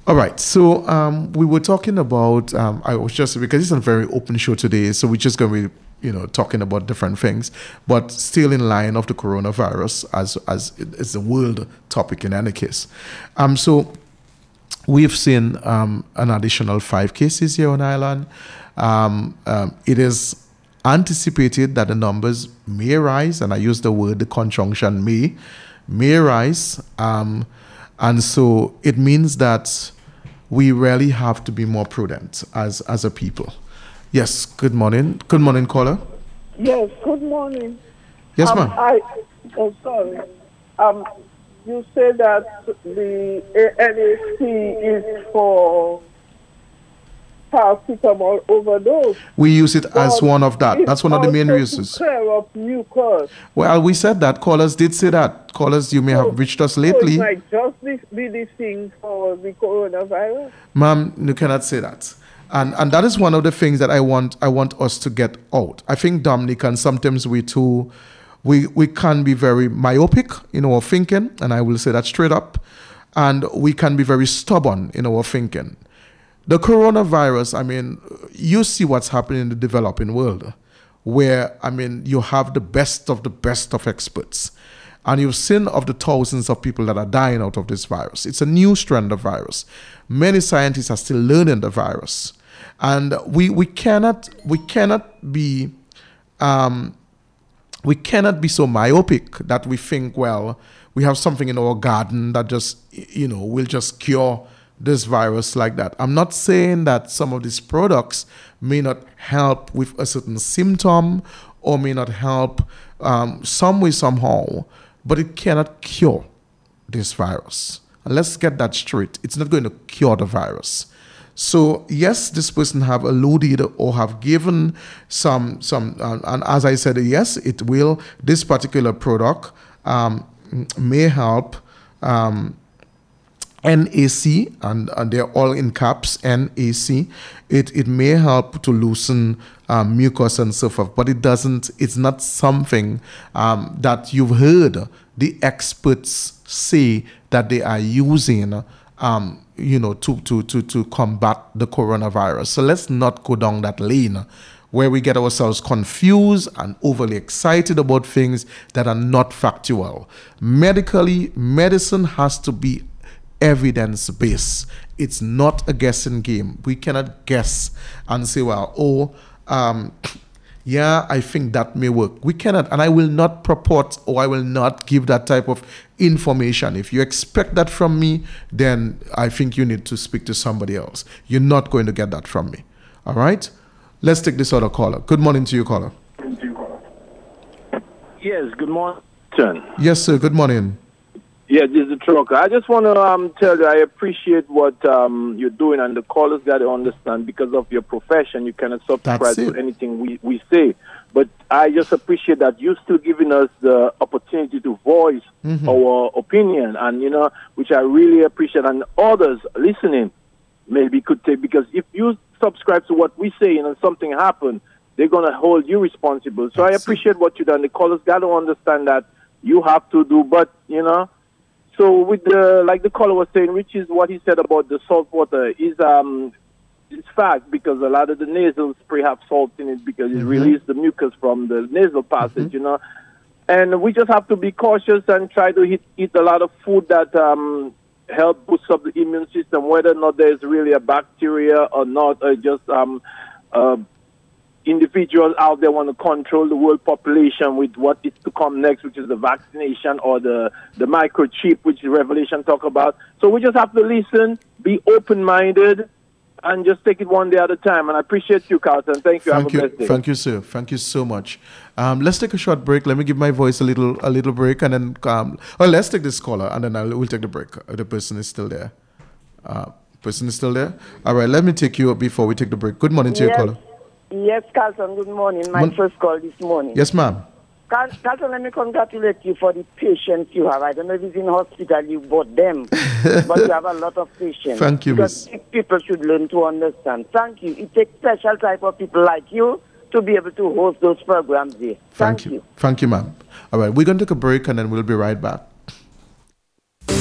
All right, so um, we were talking about, um, I was just, because it's a very open show today, so we're just going to be, you know, talking about different things, but still in line of the coronavirus as as it's a world topic in any case. Um, so we've seen um, an additional five cases here on Ireland. Um, um, it is anticipated that the numbers may rise, and I use the word, the conjunction may, may rise. Um, and so it means that we really have to be more prudent as, as a people. Yes, good morning. Good morning, caller. Yes, good morning. Yes, um, ma'am. I, oh, sorry. Um, you said that the N A C is for paracetamol overdose. We use it as But one of that. it's That's one of the main also reasons. to clear up mucus. Well, we said that. Callers did say that. Callers, you may have reached us So lately. it might just be, be the thing for the coronavirus. Ma'am, you cannot say that. And and that is one of the things that I want I want us to get out. I think, Dominic, and sometimes we too, we, we can be very myopic in our thinking, and I will say that straight up, and we can be very stubborn in our thinking. The coronavirus, I mean, you see what's happening in the developing world, where, I mean, you have the best of the best of experts. And you've seen of the thousands of people that are dying out of this virus. It's a new strand of virus. Many scientists are still learning the virus. And we we cannot we cannot be um, we cannot be so myopic that we think, well, we have something in our garden that just, you know, will just cure this virus like that. I'm not saying that some of these products may not help with a certain symptom or may not help um, some way, somehow, but it cannot cure this virus. And let's get that straight. It's not going to cure the virus. So yes, this person have alluded or have given some, some uh, and as I said, yes, it will, this particular product um, may help um, N A C, and, and they're all in caps, N A C. It it may help to loosen um, mucus and so forth, but it doesn't, it's not something um, that you've heard the experts say that they are using um, you know, to, to, to, to combat the coronavirus. So let's not go down that lane where we get ourselves confused and overly excited about things that are not factual. Medically, medicine has to be evidence-based. It's not a guessing game. We cannot guess and say, well, oh, um, yeah, I think that may work. We cannot, and I will not purport or I will not give that type of information. If you expect that from me, then I think you need to speak to somebody else. You're not going to get that from me. All right? Let's take this other caller. Good morning to you, caller. Yes, good morning. Turn. Yes, sir. Good morning. Yeah, this is the trucker. I just want to um, tell you I appreciate what um, you're doing, and the callers got to understand because of your profession, you cannot subscribe to anything we, we say. But I just appreciate that you're still giving us the opportunity to voice mm-hmm. our opinion, and you know, which I really appreciate. And others listening maybe could take, because if you subscribe to what we say and something happen, they're going to hold you responsible. So That's I appreciate it. what you done. The callers got to understand that you have to do, but you know. So with the, like the caller was saying, which is what he said about the salt water, is um, it's fact, because a lot of the nasal spray have salt in it because it mm-hmm. releases the mucus from the nasal passage, mm-hmm. you know. And we just have to be cautious and try to eat, eat a lot of food that um, help boost up the immune system, whether or not there's really a bacteria or not, or just um, uh, individuals out there want to control the world population with what is to come next, which is the vaccination or the, the microchip, which Revelation talk about. So we just have to listen, be open-minded, and just take it one day at a time. And I appreciate you, Carlton. Thank you. Thank have you. a blessed day. Thank you, sir. Thank you so much. Um, let's take a short break. Let me give my voice a little a little break, and then um, oh, let's take this caller, and then I'll, we'll take the break. The person is still there. Uh, person is still there. All right. Let me take you before we take the break. Good morning to yes. your caller. Yes, Carlton, good morning. My Mon- first call this morning. Yes, ma'am. Carl- Carlton, let me congratulate you for the patience you have. I don't know if it's in hospital, you bought them, but you have a lot of patience. Thank you, because miss. people should learn to understand. Thank you. It takes special type of people like you to be able to host those programs there. Thank, Thank you. you. Thank you, ma'am. All right, we're going to take a break, and then we'll be right back.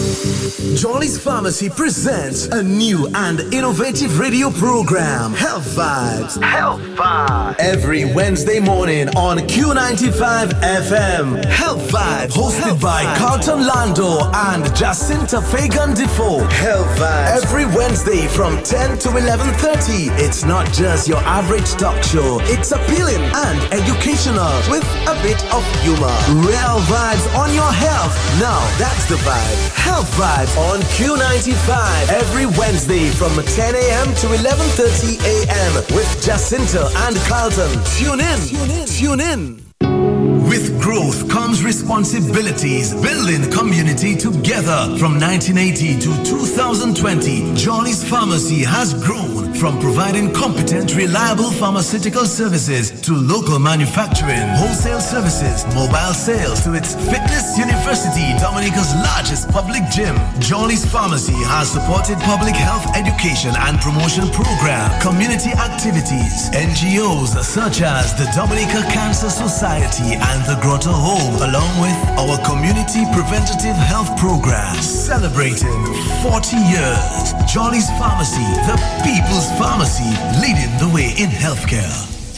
Jolly's Pharmacy presents a new and innovative radio program, Health Vibes. Health Vibes. Every Wednesday morning on Q ninety-five F M. Health Vibes, hosted Health by Vibes. Carlton Lando and Jacinta Fagan Defoe. Health Vibes. Every Wednesday from ten to eleven thirty. It's not just your average talk show. It's appealing and educational with a bit of humor. Real vibes on your health. Now that's the vibe. Health Vibes on Q ninety-five every Wednesday from ten a.m. to eleven thirty a.m. with Jacinta and Carlton. Tune in. Tune in. Tune in. With growth comes responsibilities. Building community together. From nineteen eighty to two thousand twenty, Jolly's Pharmacy has grown from providing competent, reliable pharmaceutical services to local manufacturing, wholesale services, mobile sales to its Fitness University, Dominica's largest public gym. Jolly's Pharmacy has supported public health education and promotion program, community activities, N G Os such as the Dominica Cancer Society and the Grotto Home, along with our community preventative health program. Celebrating forty years, Jolly's Pharmacy, the people's pharmacy, leading the way in healthcare.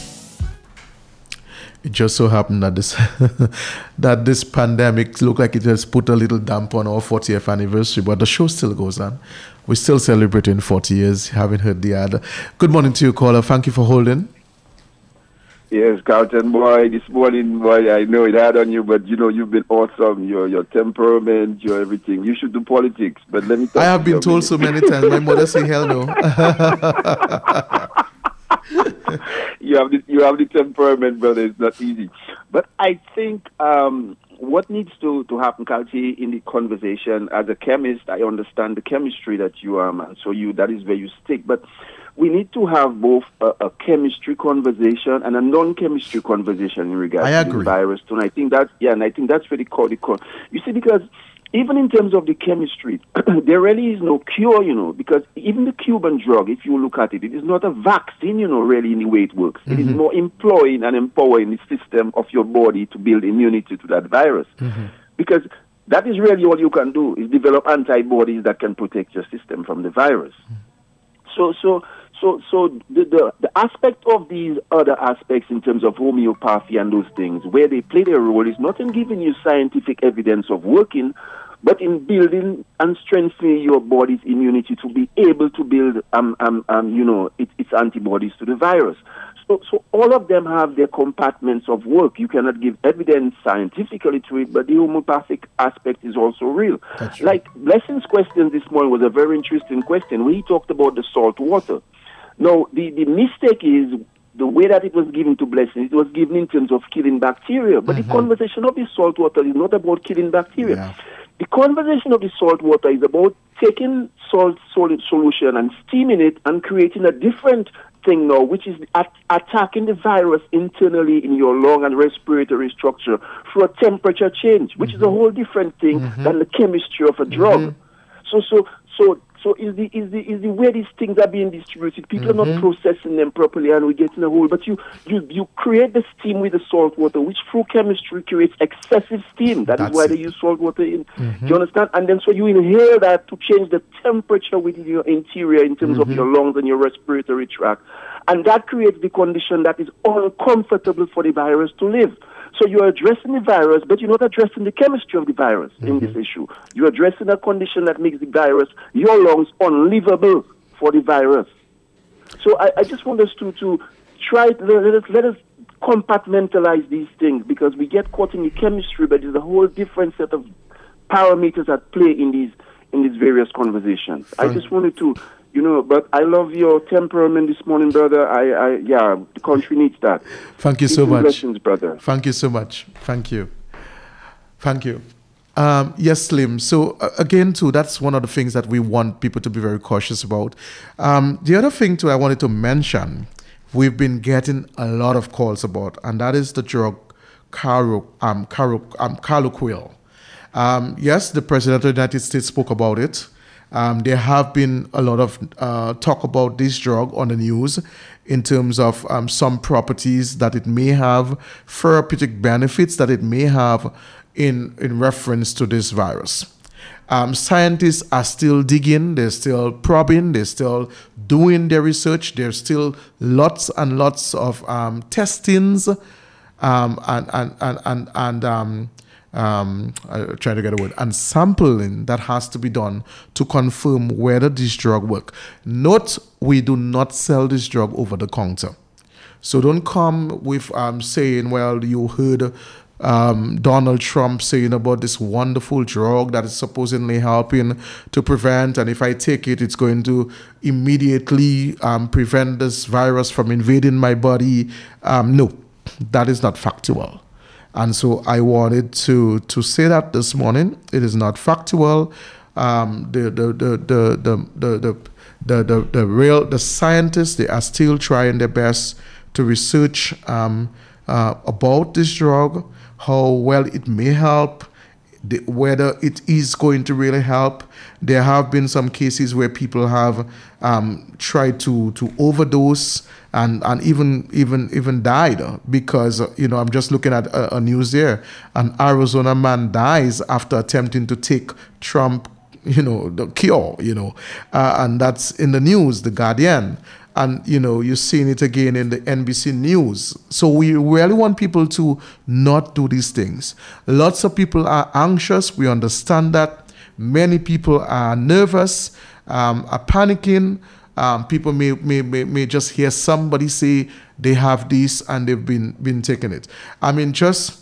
It just so happened that this that this pandemic looked like it has put a little damp on our fortieth anniversary, but the show still goes on. We're still celebrating forty years. Haven't heard the ad. Good morning to you, caller. Thank you for holding. Yes, Carlton, boy, this morning, boy, I know it hard on you, but you know, you've been awesome. Your your temperament, your everything. You should do politics, but let me tell I have been told minute. so many times. My mother say hell no. you have the, you have the temperament, brother. It's not easy. But I think um, what needs to, to happen, Kalti, in the conversation, as a chemist, I understand the chemistry that you are, man. So you that is where you stick. But we need to have both a, a chemistry conversation and a non-chemistry conversation in regards I to agree. the virus. And I think that, yeah, and I think that's really called the con. You see, because even in terms of the chemistry, there really is no cure, you know, because even the Cuban drug, if you look at it, it is not a vaccine, you know, really in the way it works. Mm-hmm. It is more employing and empowering the system of your body to build immunity to that virus. Mm-hmm. Because that is really all you can do, is develop antibodies that can protect your system from the virus. Mm-hmm. So, so, so, so the, the the aspect of these other aspects in terms of homeopathy and those things, where they play their role, is not in giving you scientific evidence of working, but in building and strengthening your body's immunity to be able to build, um, um, um, you know, it, its antibodies to the virus. So, so all of them have their compartments of work. You cannot give evidence scientifically to it, but the homeopathic aspect is also real. Like Blessing's question this morning was a very interesting question when he talked about the salt water. Now, the, the mistake is the way that it was given to Blessing. It was given in terms of killing bacteria, but mm-hmm. the conversation of the salt water is not about killing bacteria. Yeah. The conversation of the salt water is about taking salt solid solution and steaming it and creating a different thing now, which is at- attacking the virus internally in your lung and respiratory structure through a temperature change, which mm-hmm. is a whole different thing mm-hmm. than the chemistry of a drug. Mm-hmm. So, so, so, so is the is the is the way these things are being distributed. People mm-hmm. are not processing them properly, and we get in a hole. But you you you create the steam with the salt water, which through chemistry creates excessive steam. That That's is why it. they use salt water in. Mm-hmm. Do you understand? And then so you inhale that to change the temperature within your interior in terms mm-hmm. of your lungs and your respiratory tract, and that creates the condition that is uncomfortable for the virus to live. So you're addressing the virus, but you're not addressing the chemistry of the virus mm-hmm. in this issue. You're addressing a condition that makes the virus, your lungs, unlivable for the virus. So I, I just want us to, to try, let us, let us compartmentalize these things, because we get caught in the chemistry, but there's a whole different set of parameters at play in these in these various conversations. Fine. I just wanted to, you know, but I love your temperament this morning, brother. I, I yeah, the country needs that. Thank you Peace so much. Blessings, brother. Thank you so much. Thank you. Thank you. Um, yes, Slim. So uh, again, too, that's one of the things that we want people to be very cautious about. Um, the other thing, too, I wanted to mention, we've been getting a lot of calls about, and that is the drug Caro, um, Caro, um, Caroquel. Um, yes, the President of the United States spoke about it. Um, there have been a lot of uh, talk about this drug on the news in terms of um, some properties that it may have, therapeutic benefits that it may have in, in reference to this virus. Um, scientists are still digging, they're still probing, they're still doing their research. There's still lots and lots of um, testings um, and and and and, and um, um, I try to get a word and sampling that has to be done to confirm whether this drug work. Note, we do not sell this drug over the counter. So don't come with um, saying, well, you heard um, Donald Trump saying about this wonderful drug that is supposedly helping to prevent, and if I take it, it's going to immediately um, prevent this virus from invading my body. Um, no, that is not factual. And so I wanted to, to say that this morning. It is not factual. Um, the, the, the, the, the, the, the, the, the, the real, the scientists, they are still trying their best to research um, uh, about this drug, how well it may help, the, whether it is going to really help. There have been some cases where people have um, tried to to overdose and, and even even even died because, you know, I'm just looking at a, a news there. An Arizona man dies after attempting to take Trump, you know, the cure, you know, uh, and that's in the news, The Guardian. And, you know, you're seeing it again in the N B C News. So we really want people to not do these things. Lots of people are anxious. We understand that. Many people are nervous, um, are panicking. Um, people may, may, may, may just hear somebody say they have this and they've been, been taking it. I mean, just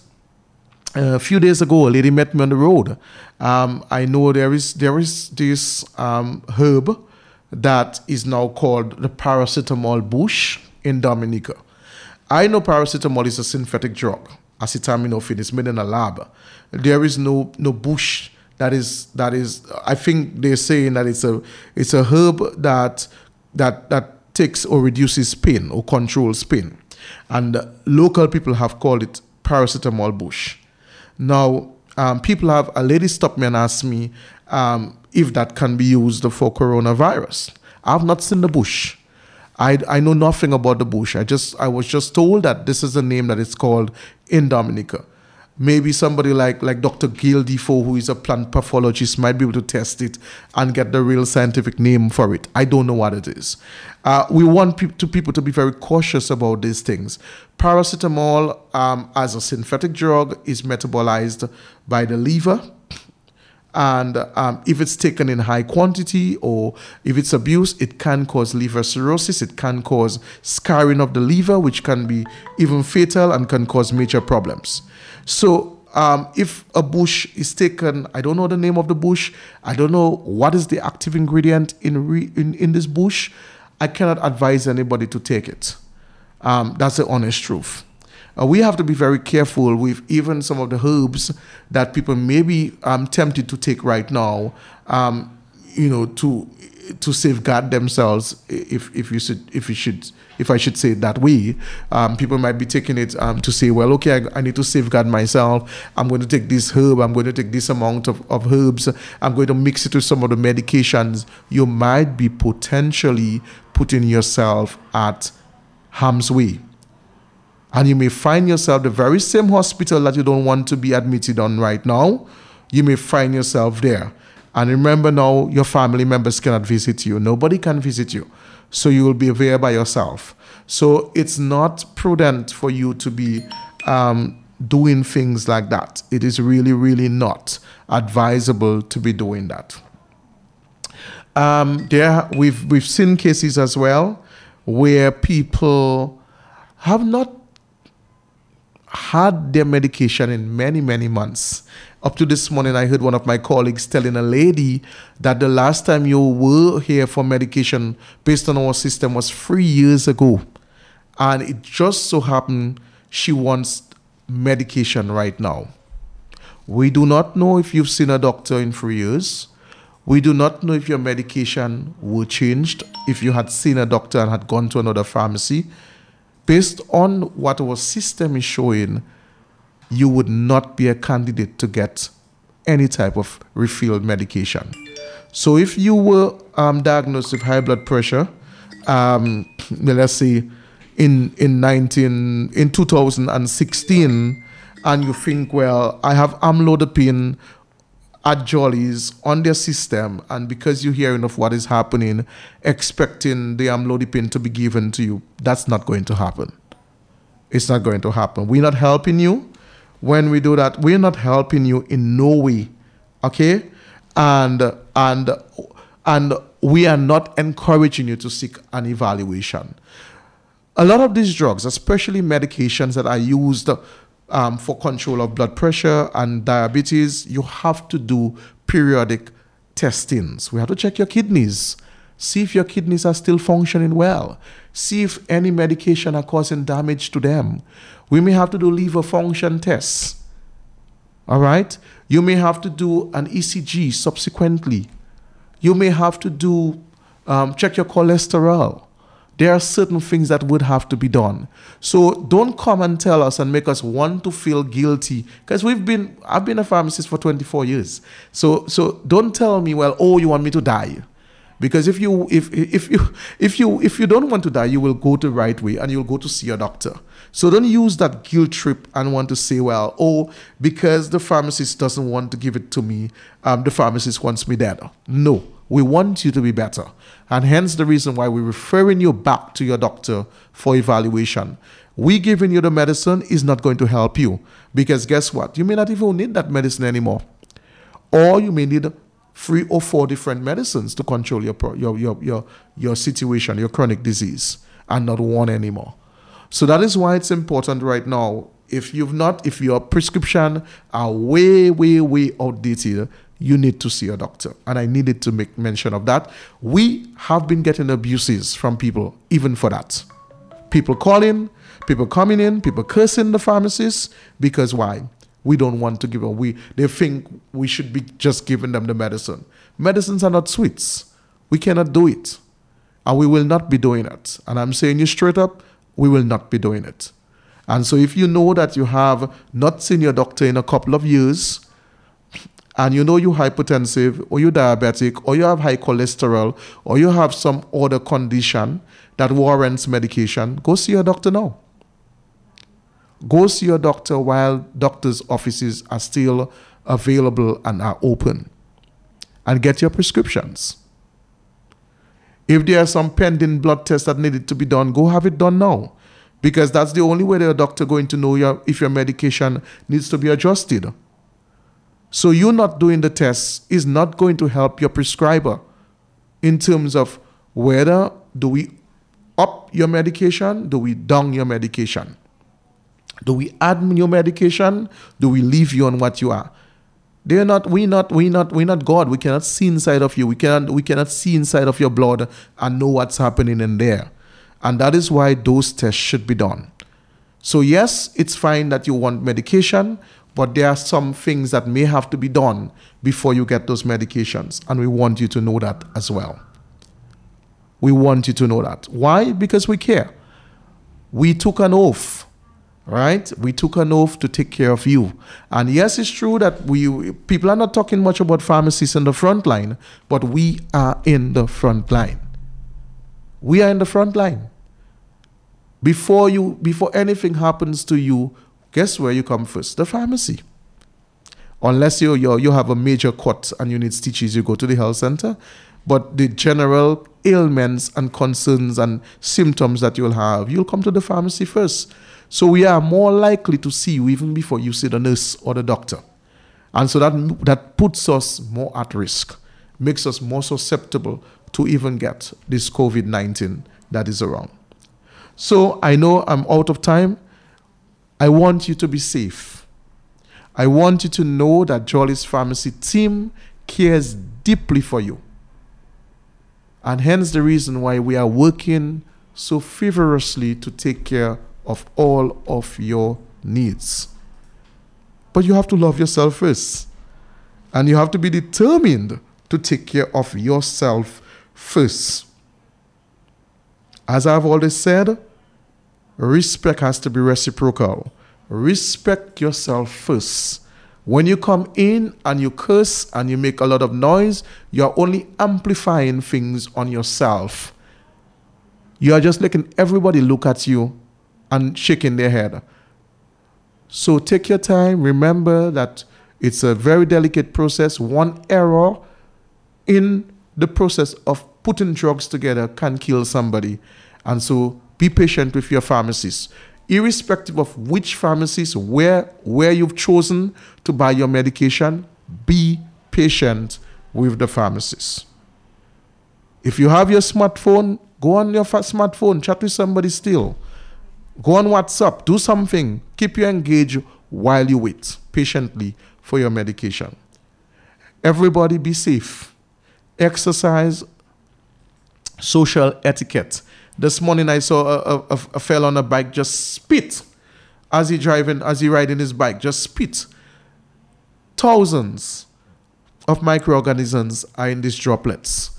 a few days ago, a lady met me on the road. Um, I know there is, there is this um, herb that is now called the paracetamol bush in Dominica. I know paracetamol is a synthetic drug. Acetaminophen is made in a lab. There is no no bush that is that is. I think they're saying that it's a it's a herb that that that takes or reduces pain or controls pain, and local people have called it paracetamol bush. Now, um, people have a lady stopped me and asked me. Um, if that can be used for coronavirus. I've not seen the bush. I, I know nothing about the bush. I just I was just told that this is the name that it's called in Dominica. Maybe somebody like, like Doctor Gail Defoe, who is a plant pathologist, might be able to test it and get the real scientific name for it. I don't know what it is. Uh, we want pe- to people to be very cautious about these things. Paracetamol, um, as a synthetic drug, is metabolized by the liver. And um, if it's taken in high quantity or if it's abused, it can cause liver cirrhosis. It can cause scarring of the liver, which can be even fatal and can cause major problems. So um, if a bush is taken, I don't know the name of the bush. I don't know what is the active ingredient in re- in, in this bush. I cannot advise anybody to take it. Um, that's the honest truth. Uh, we have to be very careful with even some of the herbs that people may be um, tempted to take right now, um, you know, to to safeguard themselves. If if you should if you should if I should say it that way, um, people might be taking it um, to say, well, okay, I, I need to safeguard myself. I'm going to take this herb. I'm going to take this amount of, of herbs. I'm going to mix it with some of the medications. You might be potentially putting yourself at harm's way. And you may find yourself the very same hospital that you don't want to be admitted on right now. You may find yourself there. And remember now, your family members cannot visit you. Nobody can visit you. So you will be there by yourself. So it's not prudent for you to be um, doing things like that. It is really, really not advisable to be doing that. Um, there, we've we've seen cases as well where people have not had their medication in many, many months. Up to this morning, I heard one of my colleagues telling a lady that the last time you were here for medication based on our system was three years ago. And it just so happened she wants medication right now. We do not know if you've seen a doctor in three years. We do not know if your medication were changed, if you had seen a doctor and had gone to another pharmacy. Based on what our system is showing, you would not be a candidate to get any type of refilled medication. So if you were um, diagnosed with high blood pressure, um, let's say in in nineteen in two thousand sixteen, and you think, well, I have amlodipine at Jolly's on their system, and because you're hearing of what is happening, expecting the amlodipine to be given to you, that's not going to happen. It's not going to happen. We're not helping you. When we do that, we're not helping you in no way, okay? And and and we are not encouraging you to seek an evaluation. A lot of these drugs, especially medications that are used um, for control of blood pressure and diabetes, you have to do periodic testings. We have to check your kidneys, see if your kidneys are still functioning well, see if any medication are causing damage to them. We may have to do liver function tests. All right? You may have to do an E C G subsequently. You may have to do um, check your cholesterol. There are certain things that would have to be done. So don't come and tell us and make us want to feel guilty, because we've been, I've been a pharmacist for twenty-four years. So so don't tell me, well, oh, you want me to die. Because if you if if you if you if you don't want to die, you will go the right way and you'll go to see your doctor. So don't use that guilt trip and want to say, well, oh, because the pharmacist doesn't want to give it to me, um, the pharmacist wants me dead. No, we want you to be better. And hence the reason why we're referring you back to your doctor for evaluation. We giving you the medicine is not going to help you, because guess what? You may not even need that medicine anymore. Or you may need three or four different medicines to control your your your your, your situation, your chronic disease, and not one anymore. So that is why it's important right now. If you've not, if your prescription are way, way, way outdated, you need to see a doctor. And I needed to make mention of that. We have been getting abuses from people, even for that. People calling, people coming in, people cursing the pharmacists, because why? We don't want to give them. We, they think we should be just giving them the medicine. Medicines are not sweets. We cannot do it. And we will not be doing it. And I'm saying you straight up, we will not be doing it. And so if you know that you have not seen your doctor in a couple of years, and you know you're hypertensive, or you're diabetic, or you have high cholesterol, or you have some other condition that warrants medication, go see your doctor now. Go see your doctor while doctors' offices are still available and are open. And get your prescriptions. If there are some pending blood tests that needed to be done, go have it done now. Because that's the only way the doctor going to know your, if your medication needs to be adjusted. So you not doing the tests is not going to help your prescriber in terms of whether do we up your medication, do we down your medication. Do we add your medication? Do we leave you on what you are? They're not, we not, we not, we not God. We cannot see inside of you. We cannot, we cannot see inside of your blood and know what's happening in there. And that is why those tests should be done. So yes, it's fine that you want medication, but there are some things that may have to be done before you get those medications. And we want you to know that as well. We want you to know that. Why? Because we care. We took an oath. Right? We took an oath to take care of you. And yes, it's true that we people are not talking much about pharmacists in the front line, but we are in the front line. We are in the front line. Before you, before anything happens to you, guess where you come first? The pharmacy. Unless you you you have a major cut and you need stitches, you go to the health center. But the general ailments and concerns and symptoms that you'll have, you'll come to the pharmacy first. So we are more likely to see you even before you see the nurse or the doctor. And so that, that puts us more at risk, makes us more susceptible to even get this COVID nineteen that is around. So I know I'm out of time. I want you to be safe. I want you to know that Jolly's Pharmacy team cares deeply for you. And hence the reason why we are working so feverishly to take care of all of your needs. But you have to love yourself first. And you have to be determined to take care of yourself first. As I've always said, respect has to be reciprocal. Respect yourself first. When you come in and you curse and you make a lot of noise, you're only amplifying things on yourself. You are just letting everybody look at you and shaking their head. So take your time. Remember that It's a very delicate process. One error in the process of putting drugs together can kill somebody. And so be patient with your pharmacist. Irrespective of which pharmacist, where, where you've chosen to buy your medication, be patient with the pharmacist. If you have your smartphone, go on your smartphone, chat with somebody still. Go on WhatsApp, do something. Keep you engaged while you wait patiently for your medication. Everybody be safe. Exercise, social etiquette. This morning I saw a, a, a fellow on a bike just spit as he driving, as he riding his bike, just spit. Thousands of microorganisms are in these droplets.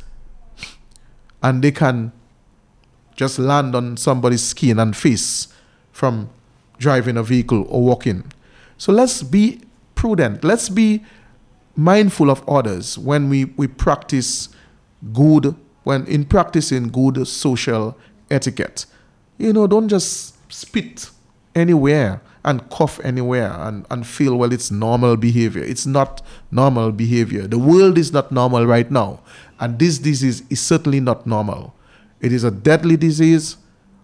And they can just land on somebody's skin and face from driving a vehicle or walking. So let's be prudent. Let's be mindful of others when we, we practice good, when in practicing good social etiquette. You know, don't just spit anywhere and cough anywhere and, and feel, well, it's normal behavior. It's not normal behavior. The world is not normal right now. And this disease is certainly not normal. It is a deadly disease,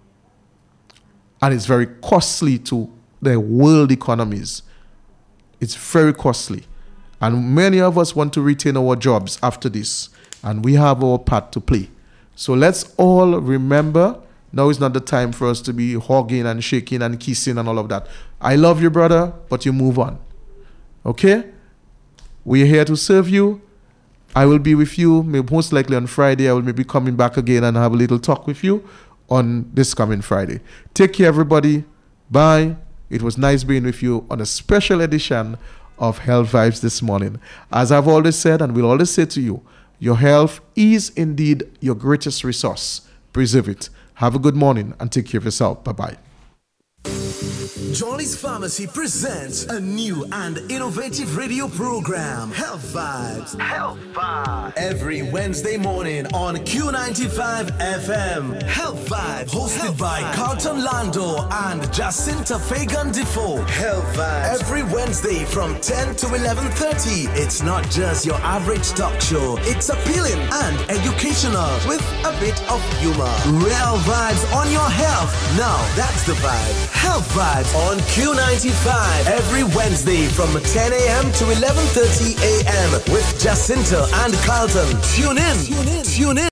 and it's very costly to the world economies. It's very costly. And many of us want to retain our jobs after this, and we have our part to play. So let's all remember, now is not the time for us to be hugging and shaking and kissing and all of that. I love you, brother, but you move on. Okay? We're here to serve you. I will be with you most likely on Friday. I will maybe coming back again and have a little talk with you on this coming Friday. Take care, everybody. Bye. It was nice being with you on a special edition of Health Vibes this morning. As I've always said and will always say to you, your health is indeed your greatest resource. Preserve it. Have a good morning and take care of yourself. Bye-bye. Jolly's Pharmacy presents a new and innovative radio program, Health Vibes. Health Vibes. Every Wednesday morning on Q ninety-five F M. Health Vibes, hosted Health by Vibes. Carlton Lando and Jacinta Fagan Defoe. Health Vibes. Every Wednesday from ten to eleven thirty. It's not just your average talk show. It's appealing and educational with a bit of humor. Real vibes on your health. Now that's the vibe. Health Vibes on Q ninety-five every Wednesday from ten a.m. to eleven thirty a.m. with Jacinta and Carlton. Tune in. Tune in. Tune in.